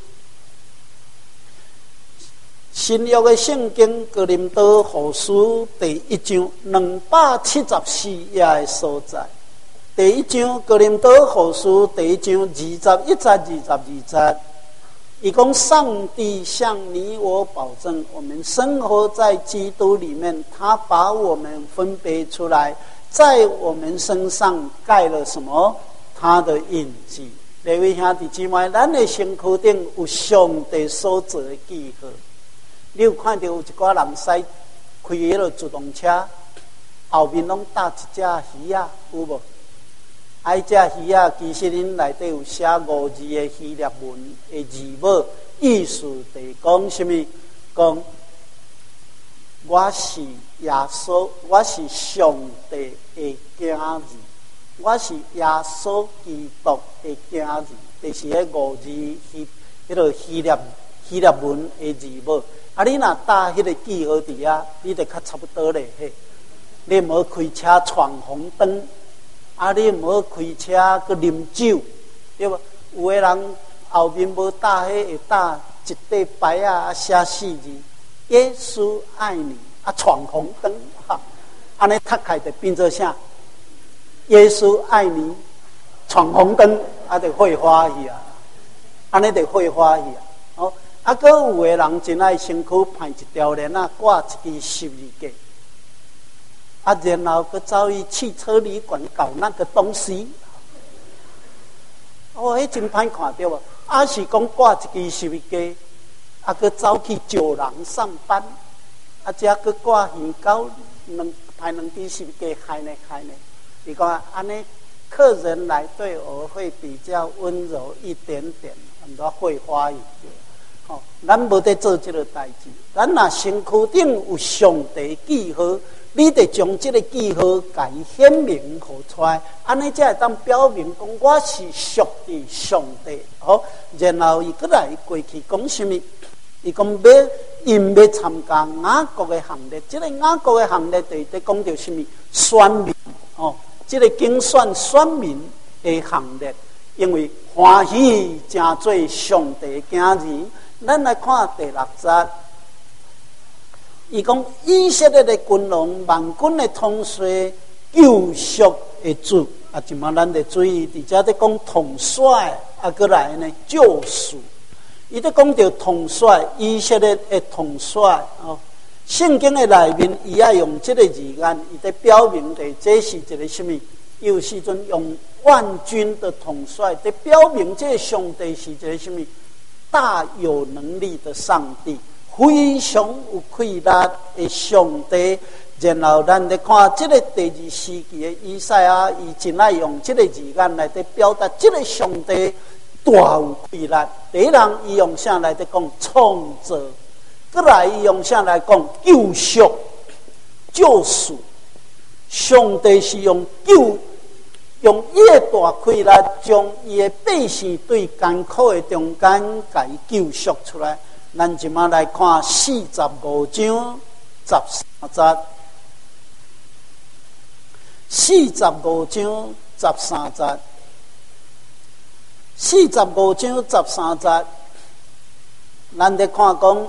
[SPEAKER 1] 新约的圣经哥林多后书第一章两百七十四页的所在，第一章哥林多后书第一章二十一节、二十二节，伊讲上帝向你我保证，我们生活在基督里面，他把我们分别出来，在我们身上盖了什么？他的印记。各位兄弟姊妹，咱的身躯顶有上帝所做的记号。你有看到有一寡人驶开迄个自动车，后面拢搭一只鱼仔，有无？啊，只鱼仔其实因内底有写五字的希腊文的字母，意思就是讲什么？讲我是耶稣，我是上帝的囝子，我是耶稣基督的囝子，就是迄五字希迄个希腊希腊文的字母。啊！你若搭迄个记号伫遐，你就较差不多咧。嘿，你无开车闯红灯，啊！你无开车去啉酒，对无？有个人后面无搭迄会搭一块牌啊，写四字“耶稣爱你”，啊，闯红灯，哈！安尼读开就变做啥？耶稣爱你，闯红灯，啊，就会欢喜啊！安尼就会欢喜啊！哦。啊，搁有个人真爱身躯派一条链啊，挂一支十字架，啊，然后搁走去汽车旅馆搞那个东西，哦，迄真歹看到无？啊，是讲挂一支十字架，啊，搁走去招人上班，啊，遮搁挂鱼钩，两派两支十字架，开呢开呢。你讲安尼，客人来对我会比较温柔一点点，很多会花一点。 吼、哦，咱无得做这个代志。咱若身躯顶有上帝记号，你得将这个记号甲伊显明互出来，安尼才会当表明讲我是属于上帝。好、哦，然后伊过来过去讲什么？伊讲要因要参加雅各的行列，这个雅各的行列就是在讲到什么？选民哦，这个竞选选民的行列，因为欢喜真做上帝的儿子。咱来看第六节。伊讲以色列的君王，万军的统帅，救赎的主啊！即马咱得注意，伫遮在讲统帅，啊，过来呢救赎。伊在讲到统帅，以色列的统帅哦。圣经的内面，伊爱用这个字眼，伊在表明的这是一个什么？有时阵用万军的统帅，在表明这上帝是一个什么？大有能力的上帝。非常有气力的上帝，然后咱来看这个第二时期的以赛亚，伊真爱用这个字眼来在表达这个上帝大有气力。第一人伊用啥来在讲创造，再来伊用啥来讲救赎、救赎。上帝是用救，用伊的大气力，将伊的百姓对艰苦的中间，甲伊救赎出来。咱即马来看四十五章十三节，四十五章十三节，四十五章十三节，咱得看讲，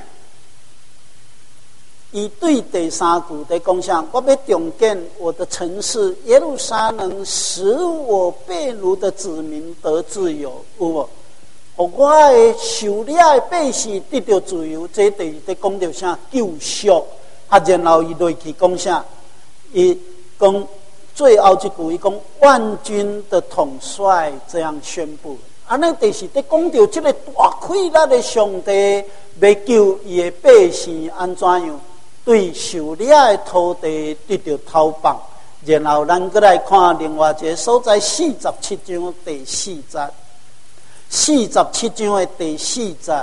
[SPEAKER 1] 伊对第三句在讲啥？我要重建我的城市耶路撒冷，使我被掳的子民得自由，有无？我的受掠的百姓得到自由，这第在讲到啥救赎啊？然后伊落去讲啥？伊讲最后一句，伊讲万军的统帅这样宣布。安尼就是在讲到这个大气力的上帝要救伊的百姓安怎样对受掠的土地得到投放。然后咱再来看另外一个所在，四十七章第四节。四十七章的第四节，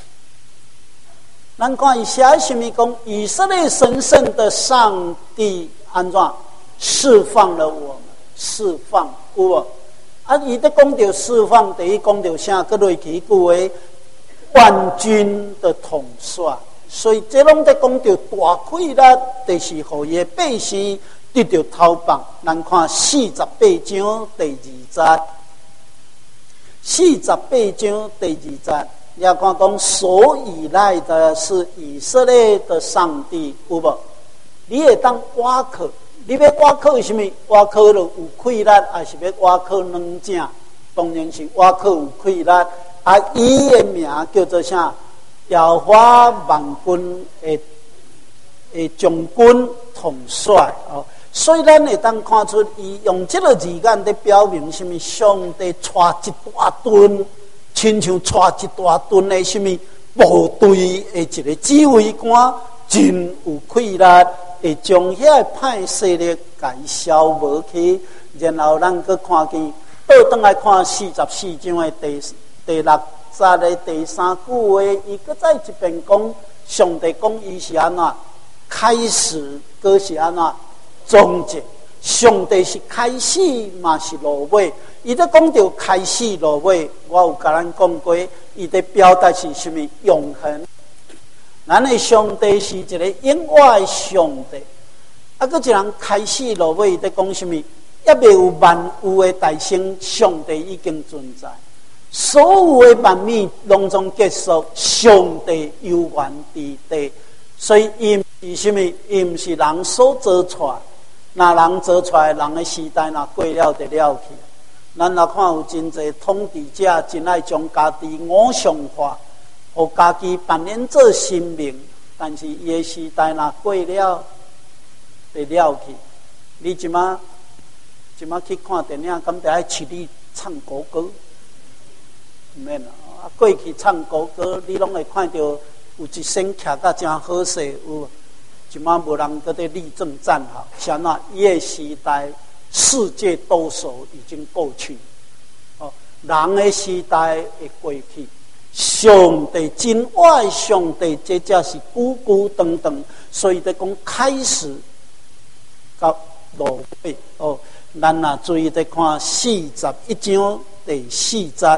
[SPEAKER 1] 咱看伊写什么？讲以色列神圣的上帝安怎释放了我们？释放有无？啊，伊在讲到释放，第一讲到啥？个落去句话，万军的统帅。所以这拢在讲到大气力，就是互伊的百姓得到投放。咱看四十八章第二节。四十八章第二节，也看讲所依赖的是以色列的上帝，有无？你会当挖靠，你要挖靠什么？挖靠了有气力，还是要挖靠软件？当然是挖靠有气力。啊，伊的名叫做啥？耶和华万军的的将军统帅哦。所以咱会当看出，伊用这个字眼在表明什么？上帝带一大吨，亲像带一大吨的什么部队的一个指挥官，真有气力，会将遐歹势力给消磨去。然后咱去看见，倒转来看四十四章的第第六节的第三句话，伊搁再一遍讲，上帝讲伊是安怎开始，搁是安怎终结。上帝是开始嘛是落尾，伊在讲到开始落尾，我有甲咱讲过，伊在表达是什么？永恒。咱的上帝是一个永远的上帝，啊，搁一人开始落尾，伊在讲什么？也未有万有的大成，上帝已经存在，所有的万物拢总结束，上帝悠远伫地，所以伊是什么？伊毋是人所做出来。那人做出来，人的时代若过了就了去。咱来看有真侪统治者，真爱将家己偶像化，互家己扮演做神明，但是伊的时代若过了，就了去。你即马即马去看电影，敢得爱饲你唱国歌？毋免啦，啊，过去唱国歌，你拢会看到有一身徛甲真好势有。即马无人搁在立正站好，像那伊个时代，世界多数已经过去。哦，人的时代会过去， 上帝真爱上帝，这才是久久长长。所以在讲开始到落尾哦，咱若注意在看四十一章第四节。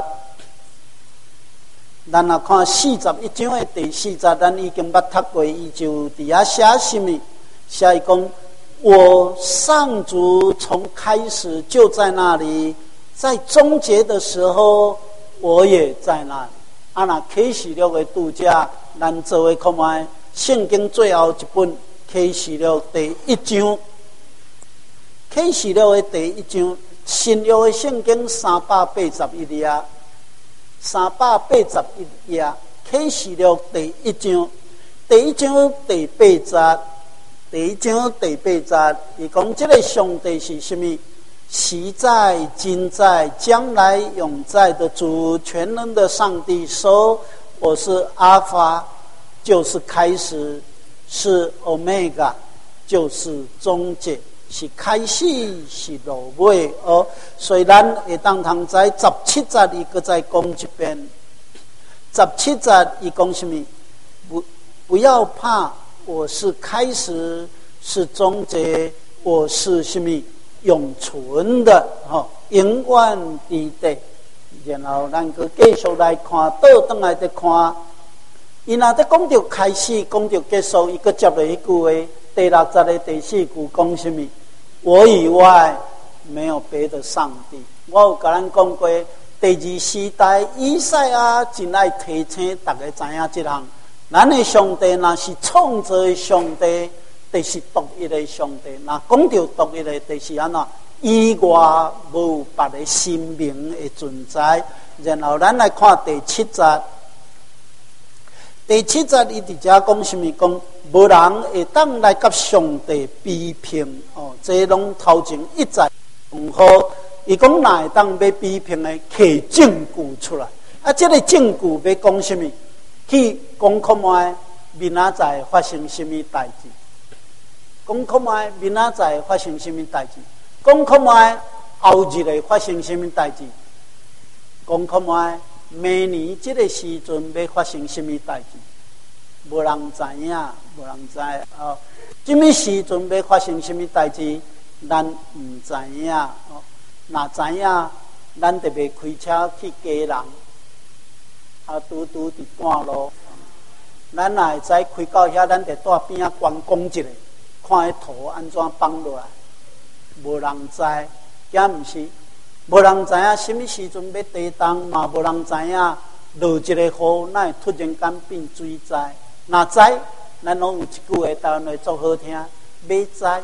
[SPEAKER 1] 咱若看四十一章的第四节，咱已经捌读过，伊就伫遐写什么？写伊讲，我上主从开始就在那里，在终结的时候，我也在那里。啊，那启示录的度假，咱做为看卖圣经最后一本启示录第一章。启示录的第一章，新约的圣经三百八十一页。三百八十一页，启示录第一章，第一章第八节，第一章第八节，伊讲这个上帝是什么？昔在、今在、将来永在的主，全能的上帝说：“我是阿法，就是开始；是 Omega， 就是终结。”是开始，是落尾哦，所以咱会当通知十七节，伊搁再讲一遍。十七节伊讲什么？不，不要怕，我是开始，是终结，我是什么永存的，吼、哦，永远伫地。然后咱搁继续来看，倒转来再看，伊若在讲到开始，讲到结束，伊搁接了一句话。第六节的第四句讲什么？我以外没有别的上帝。我有甲咱讲过，第二时代以赛亚真爱提醒大家知影这项：咱的上帝若是创造的上帝，就是独一的上帝。若讲到独一的，就是安怎？以外无别的神明的存在。然后咱来看第七节。第七节伊伫遮讲什么？讲无人会当来甲上帝比拼哦，这拢头前一再讲好。伊讲哪会当要比拼的？摕证据出来。啊，这个证据要讲什么？去讲看卖明仔载发生什么代志？讲看卖明仔载发生什么代志？讲看卖后日会发生什么代志？讲看卖明年这个时阵要发生什么代志？无人知影，无人知哦。什么时阵要发生什么代志，咱唔知影哦。若知影，咱就袂开车去家人，啊，拄拄伫半路，咱若会知开到遐，咱就带边仔观光一下，看迄土安怎放落来。无人知，遐毋是。无人知影什么时阵要地动，嘛无人知影落一个雨，哪会突然间变水灾？若知，咱拢有一句话，台湾话足好听，买灾，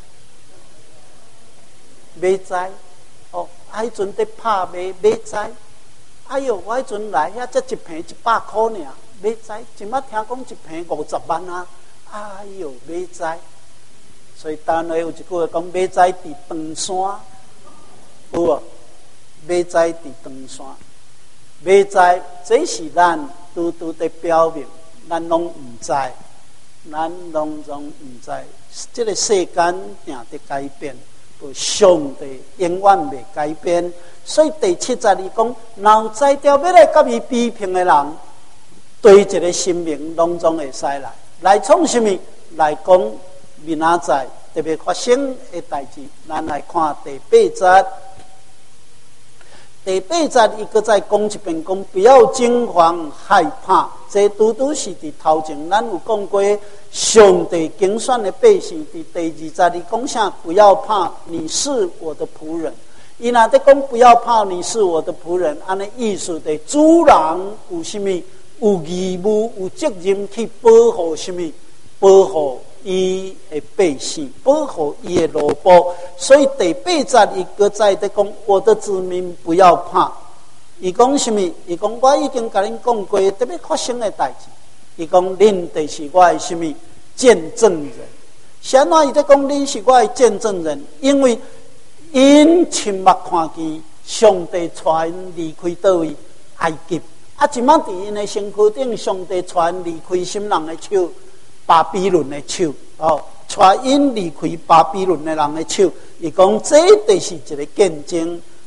[SPEAKER 1] 买灾。哦，啊，迄阵伫拍卖买灾。哎哟，我迄阵来遐，才一瓶一百块尔，买灾。今仔听讲一瓶五十万啊！哎哟，买灾。所以台湾话有一句话讲，买灾伫长山，有无？买灾伫长山，买灾，这是咱拄拄在表明，咱拢唔知，咱拢总唔知，这个世间定得改变，上帝永远未改变。所以第七节里讲，若知条要来甲伊比拼的人，对一个生命拢总会使来，来创什么？来讲明仔载特别发生的代志。咱来看第八节。第八节伊搁再讲一遍，讲不要惊慌害怕。这拄拄是伫头前咱有讲过，上帝拣选的百姓。伫第二节伊讲啥？不要怕，你是我的仆人。伊若在讲不要怕，你是我的仆人，安尼意思的主人有什么？有义务、有责任去保护什么？保护伊的百姓，保护伊的萝卜。所以第八节伊搁再在讲，我的子民不要怕。伊讲什么？伊讲我已经甲恁讲过特别发生的代志。伊讲恁就是我的什么见证人。啥哪伊在讲恁是我的见证人？因为因亲目看见上帝带因离开倒位埃及，啊，即摆伫因的身躯顶，上帝带因离开什人的手？巴比伦的手哦，带因离开巴比伦的人的手。伊讲这就是一个见证，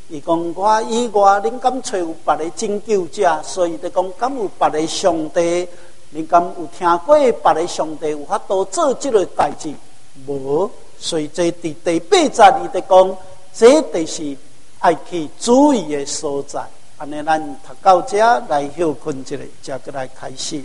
[SPEAKER 1] 伊讲我以外，恁敢找有别个拯救者？所以就讲，敢有别个上帝？恁敢有听过别个上帝有法度做即个代志？无，所以这伫第八节伊就讲，这就是爱去注意的所在。安尼，咱读到这来休困一下，才过来开始。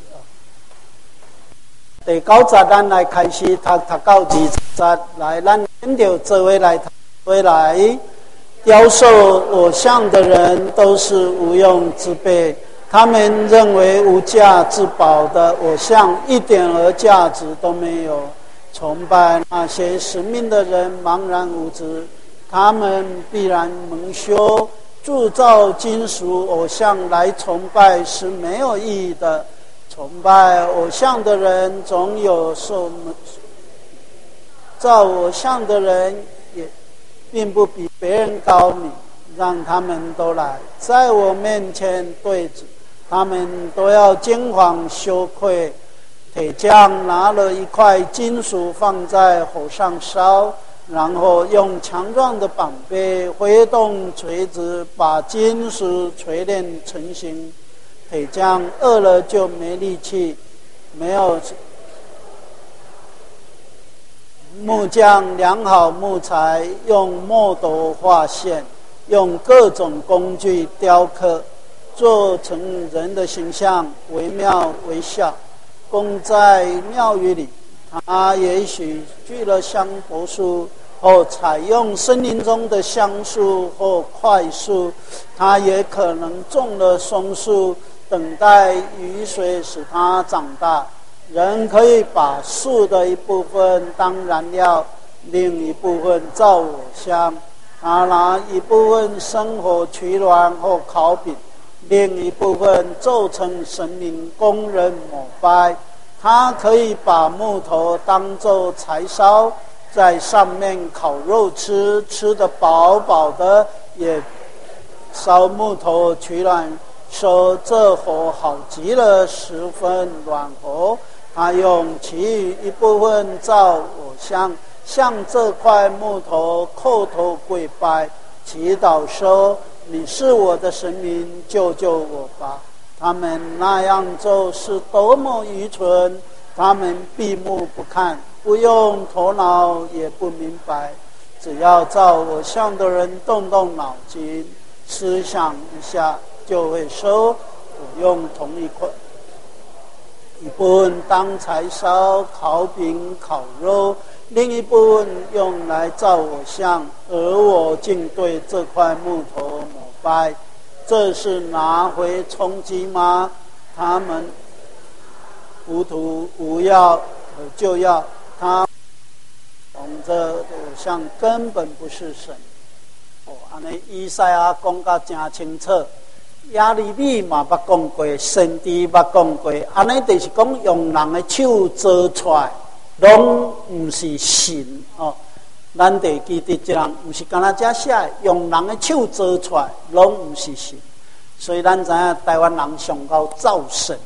[SPEAKER 1] 第九节咱来开始读，读到二十节来，咱跟着做位来回来。雕塑偶像的人都是无用之辈，他们认为无价之宝的偶像一点儿价值都没有。崇拜那些神明的人茫然无知，他们必然蒙羞。铸造金属偶像来崇拜是没有意义的。崇拜偶像的人总有受造偶像的人也并不比别人高明，让他们都来在我面前对峙，他们都要惊惶羞愧。铁匠拿了一块金属放在火上烧，然后用强壮的膀臂挥动锤子，把金属锤炼成型。铁匠饿了就没力气，没有木匠量好木材，用墨斗画线，用各种工具雕刻，做成人的形象，惟妙惟肖。供在庙宇里，他也许锯了香柏树，或采用森林中的橡树或檜树，他也可能种了松树，等待雨水使它长大。人可以把树的一部分当燃料，另一部分造偶像。他拿一部分生火取暖或烤饼，另一部分奏成神明供人膜拜。他可以把木头当作柴烧，在上面烤肉吃，吃得饱饱的，也烧木头取暖，说这火好极了，十分暖和。他用其余一部分造偶像，向这块木头叩头跪拜，祈祷说：你是我的神明，救救我吧。他们那样做是多么愚蠢！他们闭目不看，不用头脑也不明白。只要造偶像的人动动脑筋，思想一下，就会说：我用同一块一部分当柴烧、烤饼、烤肉，另一部分用来造偶像，而我竟对这块木头膜拜，这是拿回充饥吗？他们糊涂无药就要他从这偶像根本不是神。哦，安尼以赛亚讲到真清楚，亚利米嘛捌讲过，先知捌讲过，安尼就是讲用人的手做出来，拢唔是神哦。咱地记得这人唔是干那只写，用人的手做出来，拢唔是神。所以咱知影台湾人上高造神，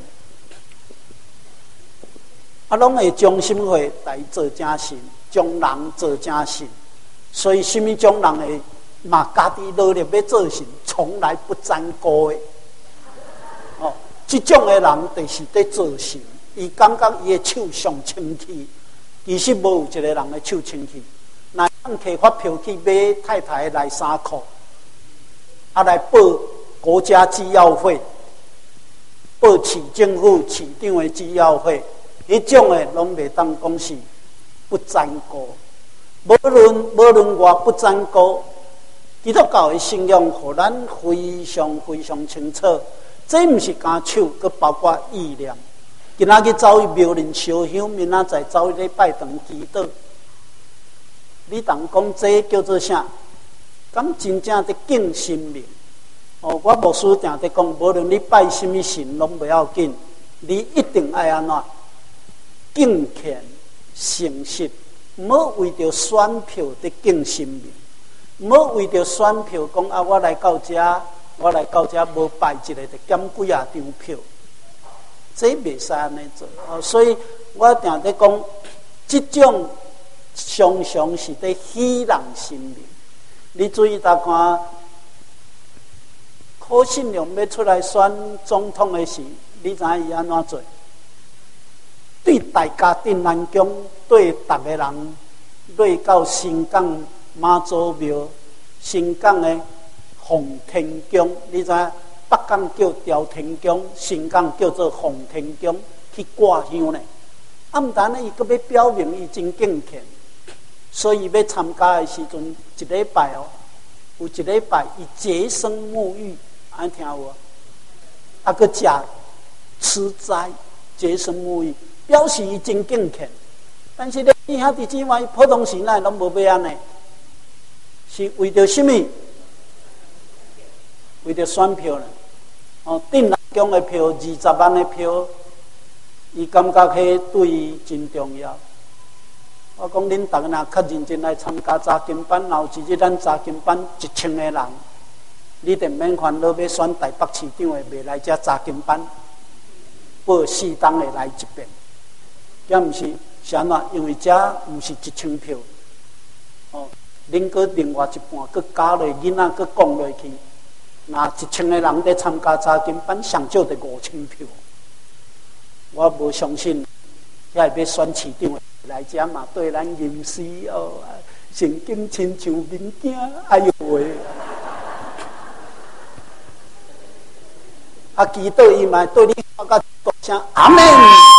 [SPEAKER 1] 啊，拢会中心会来做正神，将人做正神。所以，什么种人会嘛家己努力要做神，从来不沾锅的。哦，这种的人就是在做神，伊感觉伊的手上清气，其实无有一个人的手清气。那咱摕发票去买太太的内衫裤，啊，来报国家机要费，报市政府市长的机要费，迄种的拢袂当讲是不沾锅。无论无论我不沾锅，基督教的信仰，互咱非常非常清楚。这毋是干手，佮包括意念。今仔日走去庙林烧香，明仔载走去拜堂祈祷。你当讲这叫做啥？敢真正在敬神明？哦，我牧师定在讲，无论你拜什么神，拢不要紧，你一定爱安怎敬虔诚实。唔好为着选票在敬神明，唔好为着选票讲啊，我来到这，我来到这无拜一个就减几啊张票，这袂使安尼做。哦，所以我定在讲，这种常常是在虚人神明。你注意大看， 好信用要出来选总统的时，你知影伊安怎做？对大家镇南宫，对逐个人，落到新港妈祖庙、新港的奉天宫，你知影？北港叫朝天宫，新港叫做奉天宫，去挂香呢。啊，毋但呢，伊阁要表明伊真敬虔，所以要参加的时阵，一礼拜哦，有一礼拜伊洁身沐浴，安听有无？啊，阁食吃斋，洁身沐浴。表示伊真敬虔，但是咧，伊兄弟姊妹普通时咱拢无要安尼，是为着什么？为着选票呢？哦，镇南宫的票，二十万的票，伊感觉迄对伊真重要。我讲恁逐个若较认真来参加查经班，然后一日咱查经班一千个人，你得免烦恼要选台北市长的，袂来遮查经班，报四档的来一遍。也毋是是安怎？因为遮毋是一千票，哦，恁搁另外一半搁加落囡仔搁讲落去，那一千个人在参加查经班，上少得五千票。我无相信，遐要选市长的来遮嘛，对咱吟诗哦，神经亲像民警，哎呦喂！啊，祈祷伊嘛对你发个大声阿门。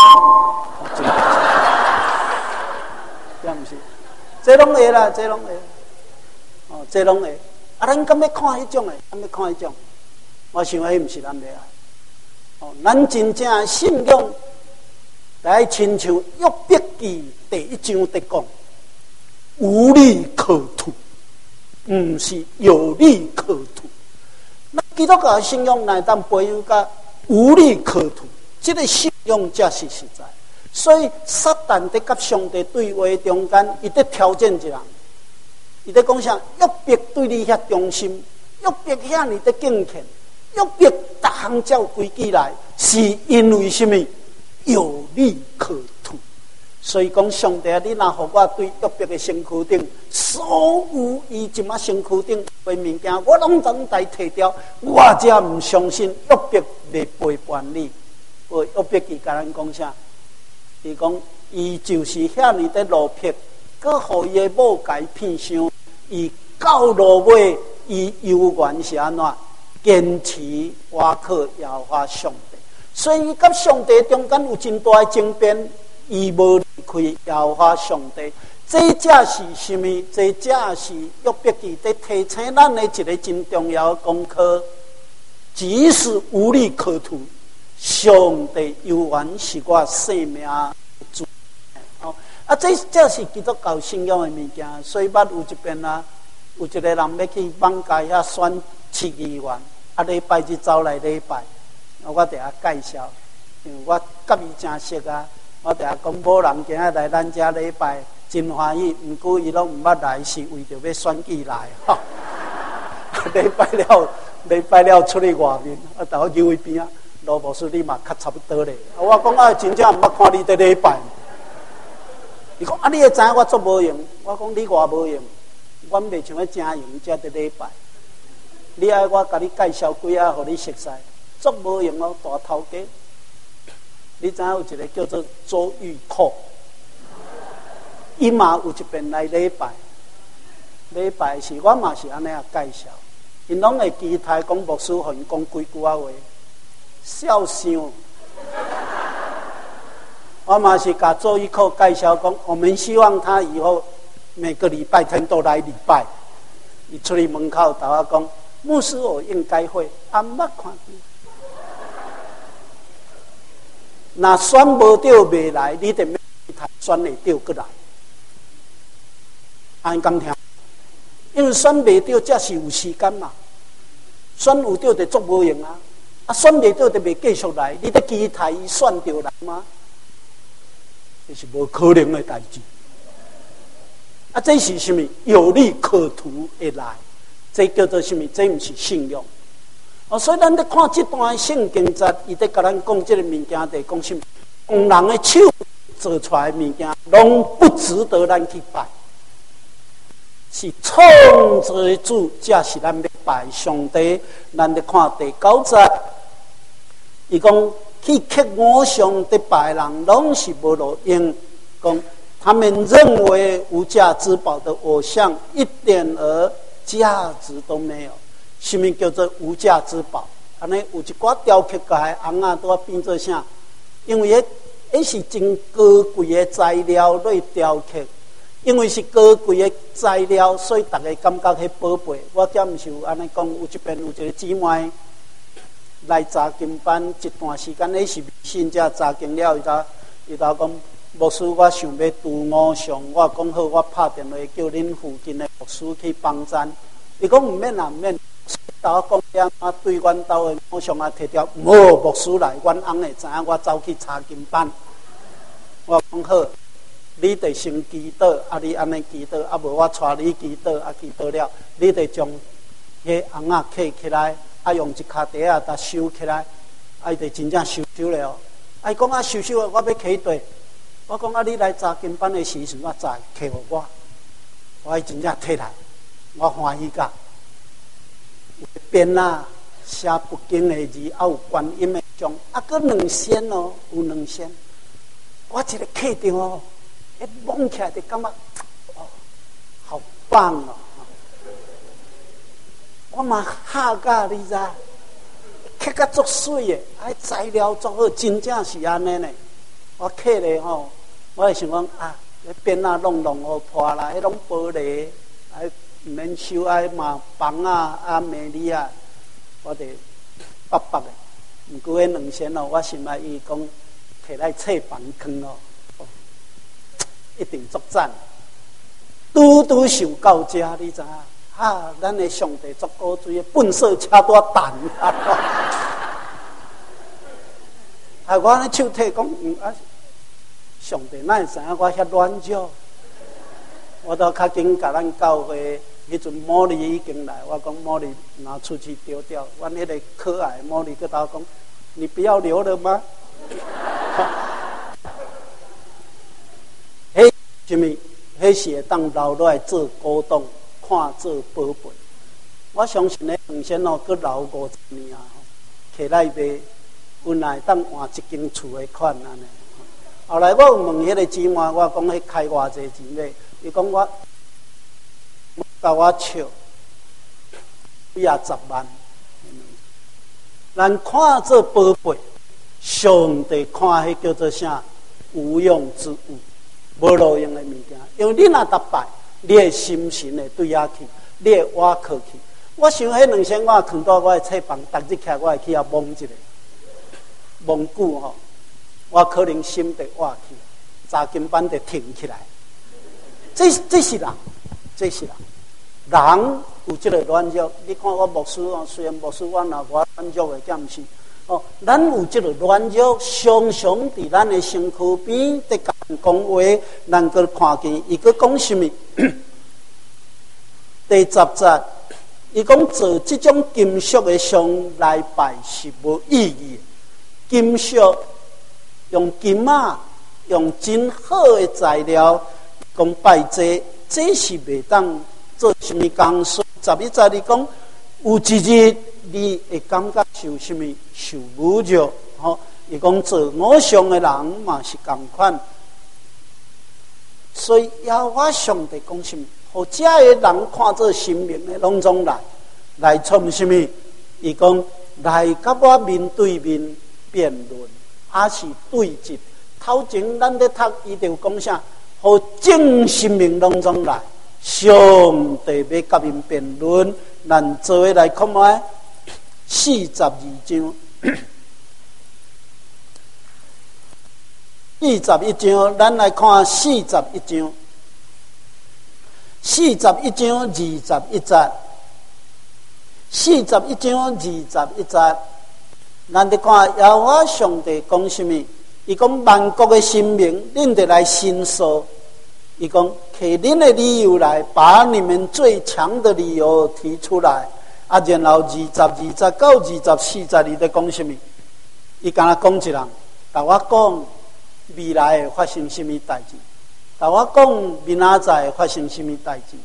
[SPEAKER 1] 也毋是，这拢会啦，这拢会，哦，这拢会。啊，咱敢要看迄种诶？敢要看迄种？我想迄毋是咱要爱。哦，咱真正信仰，来亲像约伯记第一章在讲，无利可图，毋是有利可图。咱基督教信仰乃当培养甲无利可图，这个信仰才是实在。所以撒旦在甲上帝对话中间，伊在挑战一人，伊在讲啥？约伯对你遐忠心，约伯遐尼的敬虔，约伯逐项照规矩来，是因为什么？有利可图。所以讲上帝啊，你若互我对约伯的身躯顶，所有伊即马身躯顶的物件，我拢总代摕掉，我才毋相信约伯袂背叛你。哦，约伯记甲咱讲啥？伊讲，伊就是遐尼的落魄，佮互伊的某改骗伤，伊到落尾，伊犹原是安怎坚持我靠耶和华上帝。所以伊甲上帝中间有真大的争辩，伊无离开耶和华上帝。这才是什么？这才是约伯记在提醒咱的一个真重要的功课。即使无利可图，上帝犹原是我生命的主。哦，啊，这这是基督教信仰的物件。所以捌有一遍啊，有一个人要去网街遐选市议员，啊，礼拜日走来礼拜，我伫遐介绍，因为我甲伊真熟啊，我伫遐讲某人今仔来咱遮礼拜真欢喜，毋过伊拢毋捌来，是为着要选举来。吼、哦，礼拜了，礼拜了出去外面，啊，头叫伊边啊。罗牧师，你嘛较差不多咧。我讲啊，真正毋捌看你伫礼拜。伊讲啊，你会知影我足无用。我讲你偌无用，阮袂像迄真用才伫礼拜。你爱我甲你介绍几下，互你熟悉，足无用哦，大头家。你知影有一个叫做周玉蔻，伊嘛有一遍来礼拜。礼拜时我嘛是安尼啊介绍，因拢会期待讲牧师互因讲几句啊话。笑想，我嘛是甲周一蔻介绍讲，我们希望他以后每个礼拜天都来礼拜。伊出去门口甲我讲，牧师我应该会，啊毋捌看见。若选无到袂来，你得选会到过来。安敢听？因为选袂到，才是有时间嘛。选有到就足无用啊。啊，选袂到就袂继续来，你得期待伊选到来吗？这是无可能的代志。啊，这是什么？有利可图的来，这叫做什么？这毋是信用。哦，所以咱咧看这段圣经节，伊在甲咱讲这个物件，在讲什么？用人的手做出来的物件，拢不值得咱去拜。是创造的主，才是咱要拜。 拜上帝。咱咧看第九节，伊讲去刻偶像的拜人，拢是无路用。讲他们认为无价之宝的偶像，一点儿价值都没有。什么叫做无价之宝？安尼有一寡雕刻家红啊，都变做啥？因为迄迄是真高贵的材料来雕刻，因为是高贵的材料，所以大家感觉迄宝贝。我敢毋是有安尼讲，有一边有一个姊妹来查经班一段时间，迄是信者查经了，伊头伊头讲牧师，我想要拄偶像，我讲好，我拍电话叫恁附近的牧师去帮衬。伊讲毋免啊，毋免。我讲了啊，对阮兜的偶像啊，摕条无牧师来，阮翁会知影我走去查经班。我讲好，你得先祈祷，啊，你安尼祈祷，啊，无我带你祈祷，啊，祈祷了，你得将迄翁仔摕起来，啊，用一卡袋啊，甲收起来，啊，伊得真正收收了。啊，伊讲啊，收收啊，我要起对。我讲啊，你来查经班的时阵，我知摕互我，我伊真正摕来，我欢喜甲。边啊写不经的字，还有观音的像，啊，搁两仙哦，有两仙。我一个刻着哦，一摸起来就感觉哦，好棒哦！我嘛吓甲你知，刻甲足水的，啊，材料足好，真正是安尼呢。我刻咧吼，我会想讲啊，边啊弄弄好破啦，迄种玻璃，啊。毋免收爱嘛房啊啊美丽啊，我得白白的。毋过迄两仙哦，我心爱伊讲摕来册房坑哦，哦，一定作战。拄拄想到遮，你知影？啊，咱的上帝足古锥，粪扫车多蛋啊！啊，我咧手提讲，嗯啊，上帝哪会知影我遐软弱？我都较紧甲咱教会。迄阵茉莉已经来，我讲茉莉拿出去丢掉。阮迄个可爱茉莉，佮他讲：“你不要留了吗？”迄什么？迄是会当留落来做古董，看做宝贝。我相信咧，两仙哦，佮留五十年啊，起来卖，本来当换一间厝的款安尼。后来我有问迄个姊妹，我讲迄开偌济钱买？伊讲我。甲我笑，几啊十万。咱看做宝贝，上帝看迄叫做啥？无用之物，无路用的物件。因为你若逐摆，你的心神会对遐去，你会挖去去。我想迄两千我藏到我的册房，逐日起来我会去遐摸一下，摸久吼，我可能心得挖去，查经班得停起来。这这是人，这是人。人有这个软弱，你看我牧师哦，虽然牧师我若我软弱的，敢毋是哦？咱有这个软弱，常常伫咱的身躯边在讲讲话，咱个看见伊个讲什么？第十节，伊讲做这种金属的像来拜是无意义的。金属用金啊，用真好的材料讲拜这，这是袂当。做什么工作？十一节你讲，有一日你会感觉受什么受侮辱？吼、哦，伊讲做偶像的人嘛是同款。所以要我上帝讲什么？互遮的人看做神明的，拢总来来创什么？伊讲来甲我面对面辩论，还是对质。头前咱咧读，伊就讲啥？互正神明拢总来。上帝要甲因辩论，咱做伙来看卖四十二章，四十一章，咱来看四十一章，四十一章二十一节，四十一章二十一节，咱来看耶和华上帝讲什么？伊讲万国的神明，恁得来申诉。伊讲，摕恁的理由来，把你们最强的理由提出来。啊，然后二十、二十到二十四节，你在讲什么？伊敢若讲一人，甲我讲未来会发生什么代志，甲我讲明仔载会发生什么代志。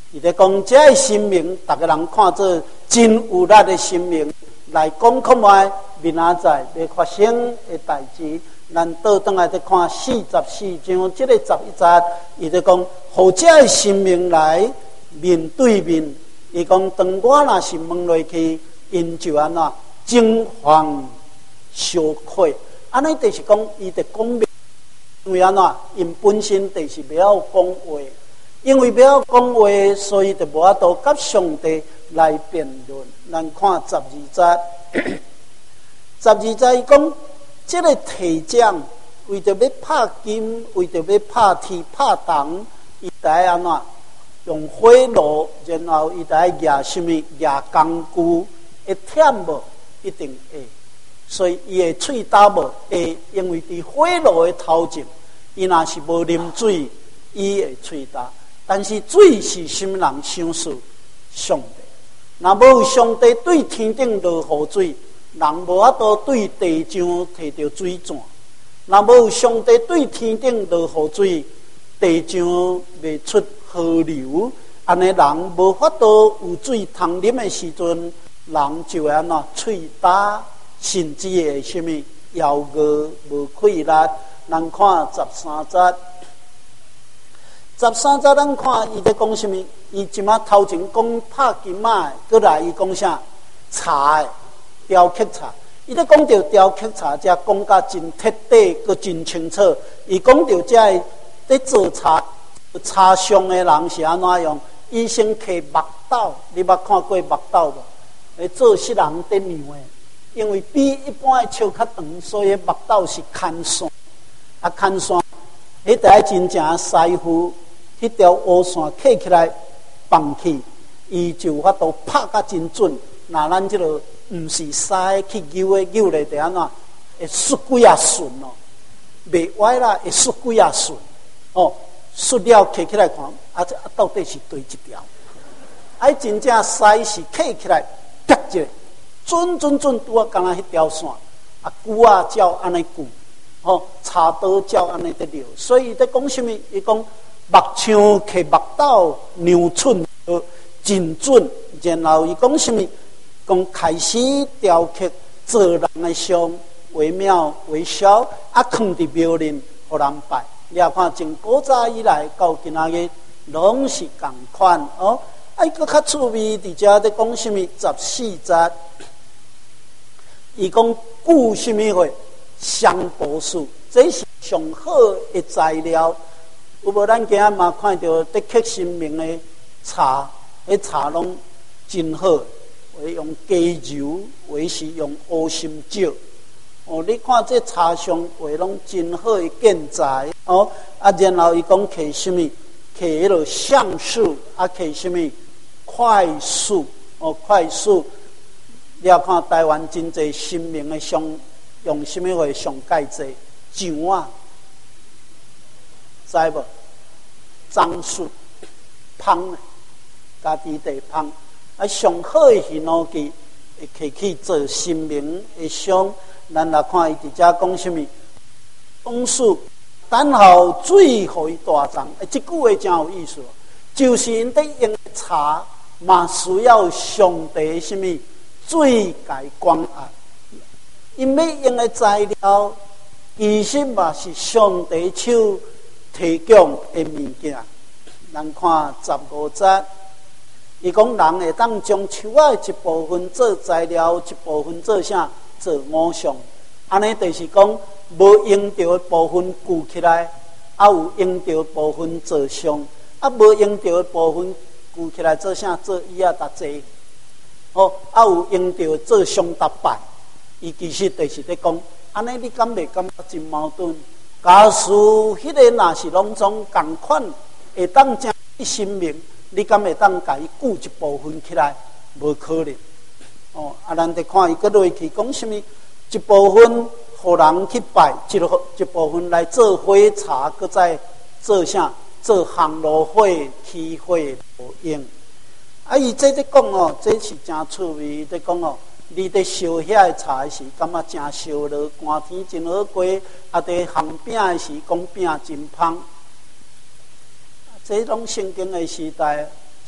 [SPEAKER 1] 伊咧讲，这个神明，逐个人看做真有力的神明来讲，看卖明仔载要发生的代志。咱倒转来再看四十四章，这个十一节，伊咧讲，互这个神明来面对面。伊讲，当我若是问落去，因就安怎惊惶羞愧。安尼就是讲，伊得讲明，因为安怎，因本身就是不要讲话。因为不要讲话，所以就无法度甲上帝来辩论。咱看十二节，十二节伊讲，这个提奖为着要拍金，为着要拍天拍地，伊在安怎用火炉，然后伊在压什么压工具，会忝无？一定会。所以伊的喙打无会，因为伫火炉的头前，伊若是无啉水，伊会喙打。但是水是什么人想事？上帝。若无上帝对天顶落雨水，人无法度对地上摕到水泉。若无上帝对天顶落雨水，地上袂出河流。安尼人无法度有水通啉的时阵，人就会安怎喙打，甚至会什么腰饿无气力。咱看十三节。十三节，咱看伊在讲什么？伊即马头前讲拍金马，过来伊讲啥？茶的雕刻茶。伊在讲到雕刻茶，才讲甲真彻底，佮真清楚。伊讲到这在做茶茶商的人是安怎样？医生摕木斗，你捌看过木斗无？诶，做死人伫娘的，因为比一般的树较长，所以木斗是牵线，啊牵线，迄台真正师傅。迄条乌线刻起来放去，伊就法度拍甲真准。那咱即个毋是师去扭的，扭咧就安怎会缩几啊顺哦，袂歪啦，会缩几啊顺哦。缩了刻起来看，啊这到底是对一条？啊，真正师是刻起来，夹一个准准准拄啊，敢若迄条线啊，骨啊照安尼骨，哦，插刀照安尼得了。所以在讲什么？伊讲。木枪刻木斗，牛寸真准。然后伊讲什么？讲开始雕刻做人的像，惟妙惟肖，啊，放伫庙里，互人拜。你也看，从古早以来到今仔日，拢是共款哦。啊，伊搁较趣味，伫遮在讲什么？十四节，伊讲古什么话？香柏树，这是上好的材料。有无？咱今仔嘛看到得刻神明的茶，迄茶拢真好，为用鸡油，为是用乌心椒。哦，你看这茶上画拢真好的建材哦。啊，然后伊讲刻什么？刻迄落橡树，啊，刻什么？快速哦，快速。你要看台湾真济神明的上用什么话上介济？上啊！知无？樟树、芳，家己地芳，啊，上好的形容器会摕去做神明的像。咱来看伊伫遮讲什么？枫树等候水，互伊大长。诶，即句话真有意思，就是因伫用的茶嘛，需要上帝什么水解关爱。因要用的材料，其实嘛是上帝手提供的物件。咱看十五节，伊讲人会当将树仔一部分做材料，一部分做啥？做偶像。安尼就是讲，无用到的部分固起来，啊有用到的部分做像，啊无用到的部分固起来做啥？做椅仔搭坐。哦，啊有用到做香搭拜。伊其实就是在讲，安尼你敢袂感觉真矛盾？假使迄个若是拢总共款，会当正神明，你敢会当甲伊顾一部分起来？无可能。哦，啊，咱得看伊搁落去讲什么？一部分互人去拜，一一部分来做火茶，搁再做啥？做烘炉火、起火无用。啊，伊这在讲哦，这是真趣味。在讲哦。你伫烧遐个茶时，感觉真烧落，寒天真好过；啊，伫烘饼的时，讲饼真芳。这种圣经的时代，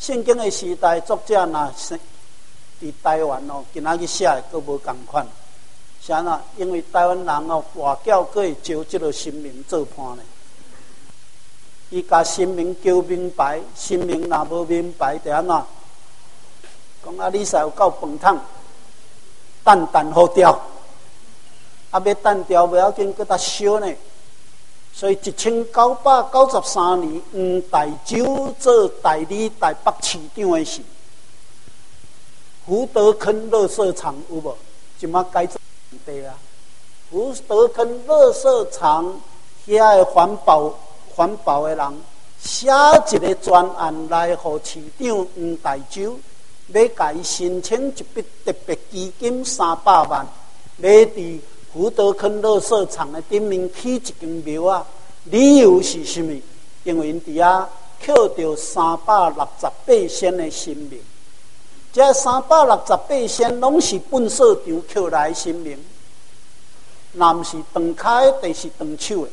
[SPEAKER 1] 圣经的时代作者呐，伫台湾哦，今仔日写的佫无共款。啥呐？因为台湾人哦，外教佫会招即个神明做伴呢。伊甲神明求明白，神明若无明白，就安怎？讲啊，你才有够饭桶，等等好调，啊要等调不要紧，佫搭烧呢。所以一千九百九十三年，黄大洲做代理台北市长的时，福德坑垃圾场有无？即马改做地啊！福德坑垃圾场遐个环保环保的人写一个专案来，互市长黄大洲要甲伊申请一笔特别基金三百万，要伫福德坑垃圾场的顶面起一间庙啊！理由是什么？因为因伫遐扣着三百六十八仙的神明，这三百六十八仙拢是本社场扣来的神明，若毋是长脚的，就是长手的，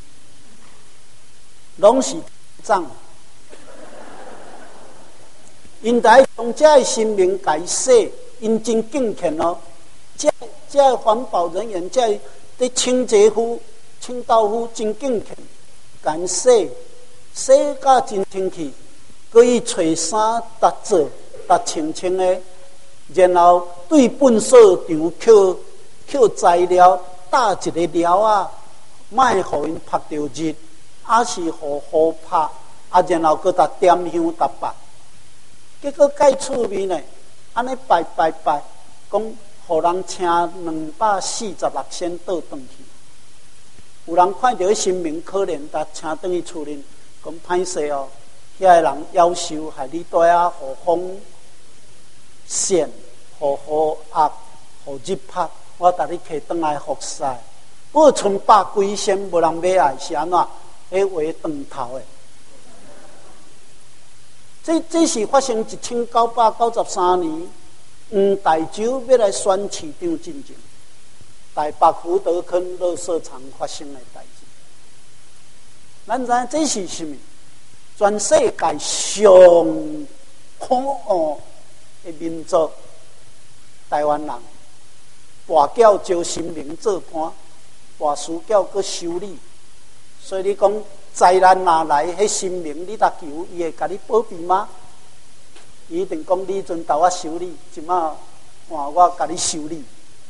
[SPEAKER 1] 拢是长。因在将这的神明改洗，因真敬虔哦。这这环保人员，这的清洁夫、清道夫真敬虔，敢洗洗甲真清气，搁伊找衫搭做搭清清的，然后对本社场扣扣材料，搭一个料啊，卖互因晒着热，还是互雨拍，啊，然后搁搭点香搭白。结果介趣味呢，安尼拜拜拜，讲互人请两百四十六仙倒转去。有人看到神明可怜，但请转去厝里，讲歹势哦，遐个人夭寿，害你带啊，互风扇，互雨压，互日晒，我带你摕转来服侍。不过剩百几仙，无人买爱，是安怎？迄话断头的。这这是发生一千九百九十三年，黄大洲要来选市长进前，台北福德坑垃圾场发生的代志。咱知这是什么？全世界上可恶的民族，台湾人，跋筊招神明做伴，跋输筊搁修理，所以你讲。灾难哪来？迄神明你搭求，伊会甲你保庇吗？伊一定讲你阵斗我修理，即马换我甲你修理。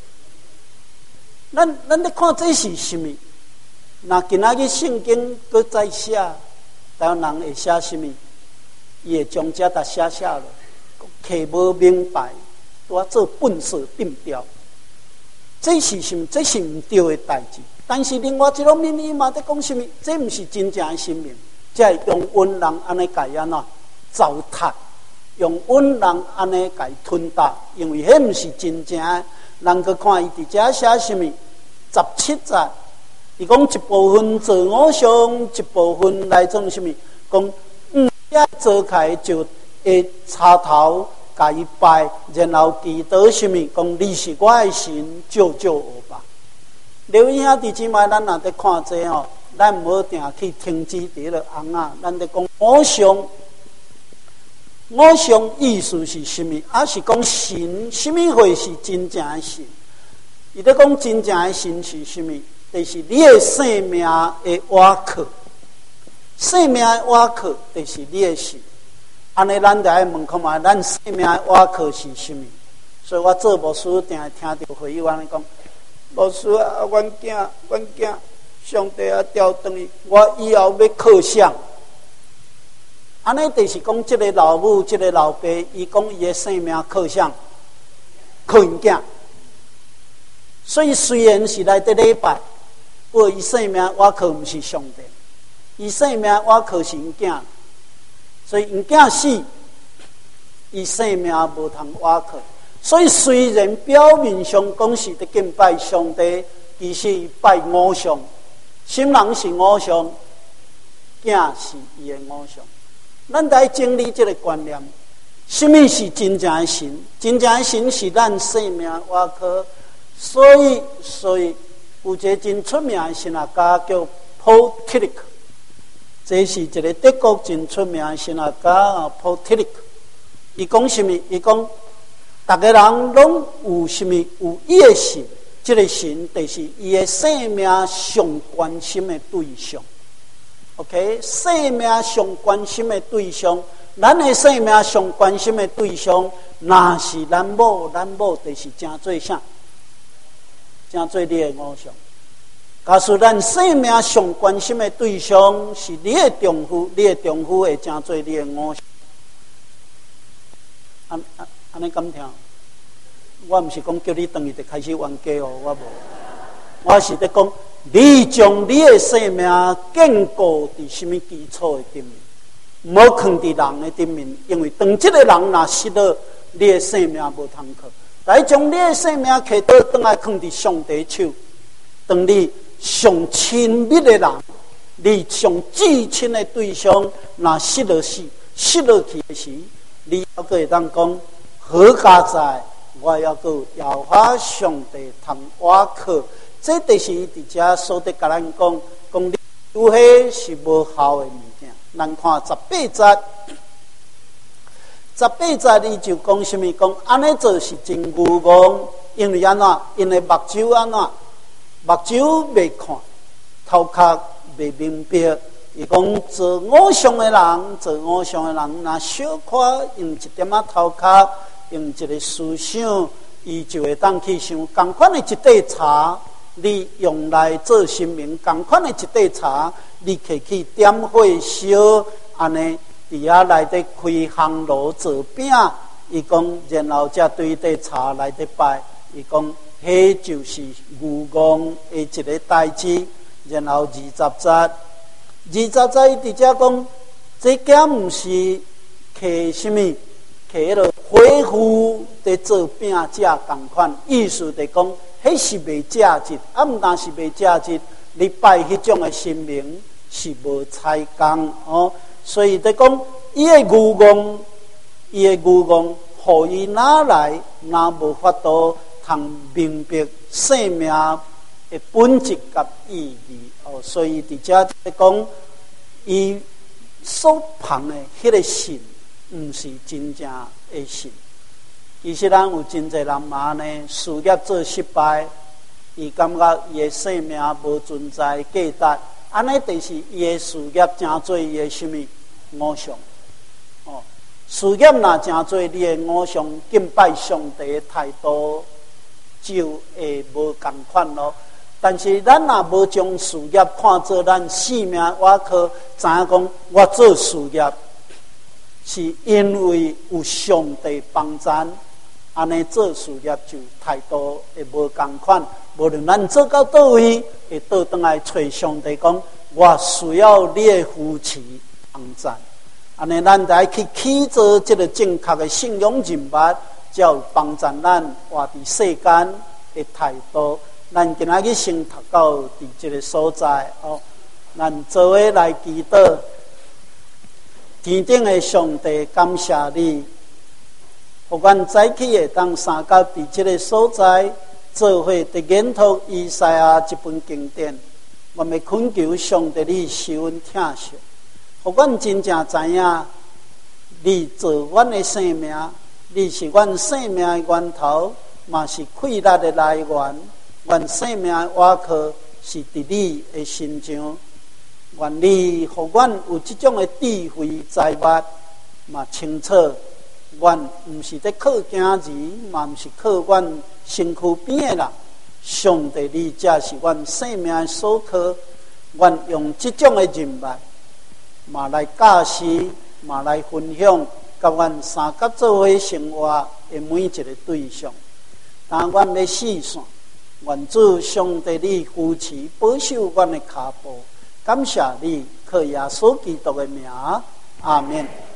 [SPEAKER 1] 咱咱咧看这是什么？那今仔日圣经搁再写，台湾人会写什么？伊会将这搭写写了，摕无明白，拄做本色定调。这是什么？这是毋对的代志。但是另外一种民意嘛，在讲什么？这不是真正的神明，这是用温人安尼改安怎糟蹋，用温人安尼改吞达，因为迄不是真正的。人去看伊伫遮写什么？十七节，伊讲一部分做偶像，一部分来做什么？讲嗯，遐做开就会插头甲伊拜，然后祈祷什么？讲你是我的神，救救我吧。留意兄弟姊妹，咱若在看这吼，咱唔好定去停止伫了红啊。咱在讲偶像，偶像意思是什么？啊，是讲神，什么会是真正的神？伊在讲真正的神是什么？就是你的生命的瓦壳，生命的瓦壳就是你的神。安尼，咱就爱问看卖，咱生命的瓦壳是什么？所以我做牧师定会听到会友安尼讲。老师啊，阮囝，阮囝，上帝啊，调转去，我以后要靠谁？安尼就是讲，这个老母，这个老爸，伊讲伊的生命靠谁？靠因囝。所以虽然是来得礼拜，不过伊生命我靠毋是上帝，伊生命我靠是因囝。所以因囝死，伊生命无通我靠。所以虽然表面上讲是在敬拜上帝，其实拜偶像，心人是偶像，囝是伊的偶像。咱得经历这个观念，什么是真正的神？真正的神是咱生命瓦壳。所以，所以有一个真出名的神学家叫 Paul Tillich， 这是一个德国真出名的神学家普特利克。伊讲什么？伊讲，大家人拢有什么有伊的神？这个神就是伊的生命上关心的对象。OK， 生命上关心的对象，咱的生命上关心的对象，若是咱某，咱某就是真做啥？真做你的偶像。假使咱生命上关心的对象是你的丈夫，你的丈夫会真做你的偶像。安安安尼敢听？我毋是讲叫你当日就开始冤家哦，我无。我是在讲，你将你的生命建构伫什么基础的顶面，无放伫人的顶面，因为当这个人若失了，你的生命无通靠。来将你的生命摕倒转来放伫上帝手，当你上亲密的人，你上至亲的对象，若失落时，失落去的时，你还可会当讲，好佳哉！我要个摇花上帝通我靠，这就是伊伫遮所得甲咱讲，讲你有迄是无效的物件。咱看十八节，十八节伊就讲什么？讲安尼做是真愚妄，因为安怎？因为目睭安怎？目睭未看，头壳未明白。伊讲做偶像的人，做偶像的人，若小可用一点仔头壳。用一个思想，伊就会当去想，同款的一块茶，你用来做神明；同款的一块茶，你可以去点火烧，安尼伫遐内底开香炉做饼。伊讲，然后才对块茶来底拜。伊讲，迄就是愚妄的一个代志。然后二十节，二十节伊伫遮讲，这件毋是摕什么？摕迄落恢复伫做饼食同款，意思就讲，迄是袂价值，啊，毋但是袂价值，你拜迄种的神明是无采工哦。所以就讲，伊的愚妄，伊的愚妄，互伊哪来，哪无法度通明白生命的本质甲意义哦。所以伫遮就讲，伊所旁的迄个神。毋是真正的神。其实咱有真侪人嘛呢，事业做失败，伊感觉伊的生命无存在价值，安尼就是伊的事业真做伊的什么偶像。哦，事业若真做你的偶像，敬拜上帝的态度就会无共款咯。但是咱若无将事业看作咱性命，我可知影讲，我做事业。是因为有上帝帮咱，安尼做事业就态度会无共款。无论咱做到倒位，会倒转来找上帝讲，我需要你的扶持帮赞。安尼咱来去起做这个正确的信仰人物，才有帮赞咱活伫世间的态度。咱今仔日先读到伫这个所在哦，咱做伙来祈祷。天顶的上帝，感谢你，互阮早起会当三甲伫即个所在，做伙伫研读以赛亚一本经典。我们恳求上帝你受阮疼惜，互阮真正知影，你做阮的生命，你是阮生命的源头，嘛是快乐的来源。阮生命的依靠是伫你的身上。愿你互阮有即种的智慧财物，嘛清楚，阮毋是在靠惊字，嘛毋是靠阮身躯边的人。上帝，你才是阮生命的所靠。阮用即种的人物，嘛来教示，嘛来分享，甲阮三甲做伙生活的每一个对象。当阮要四散，愿主上帝你扶持保守阮的脚步。感谢你，靠耶稣基督的名，阿们。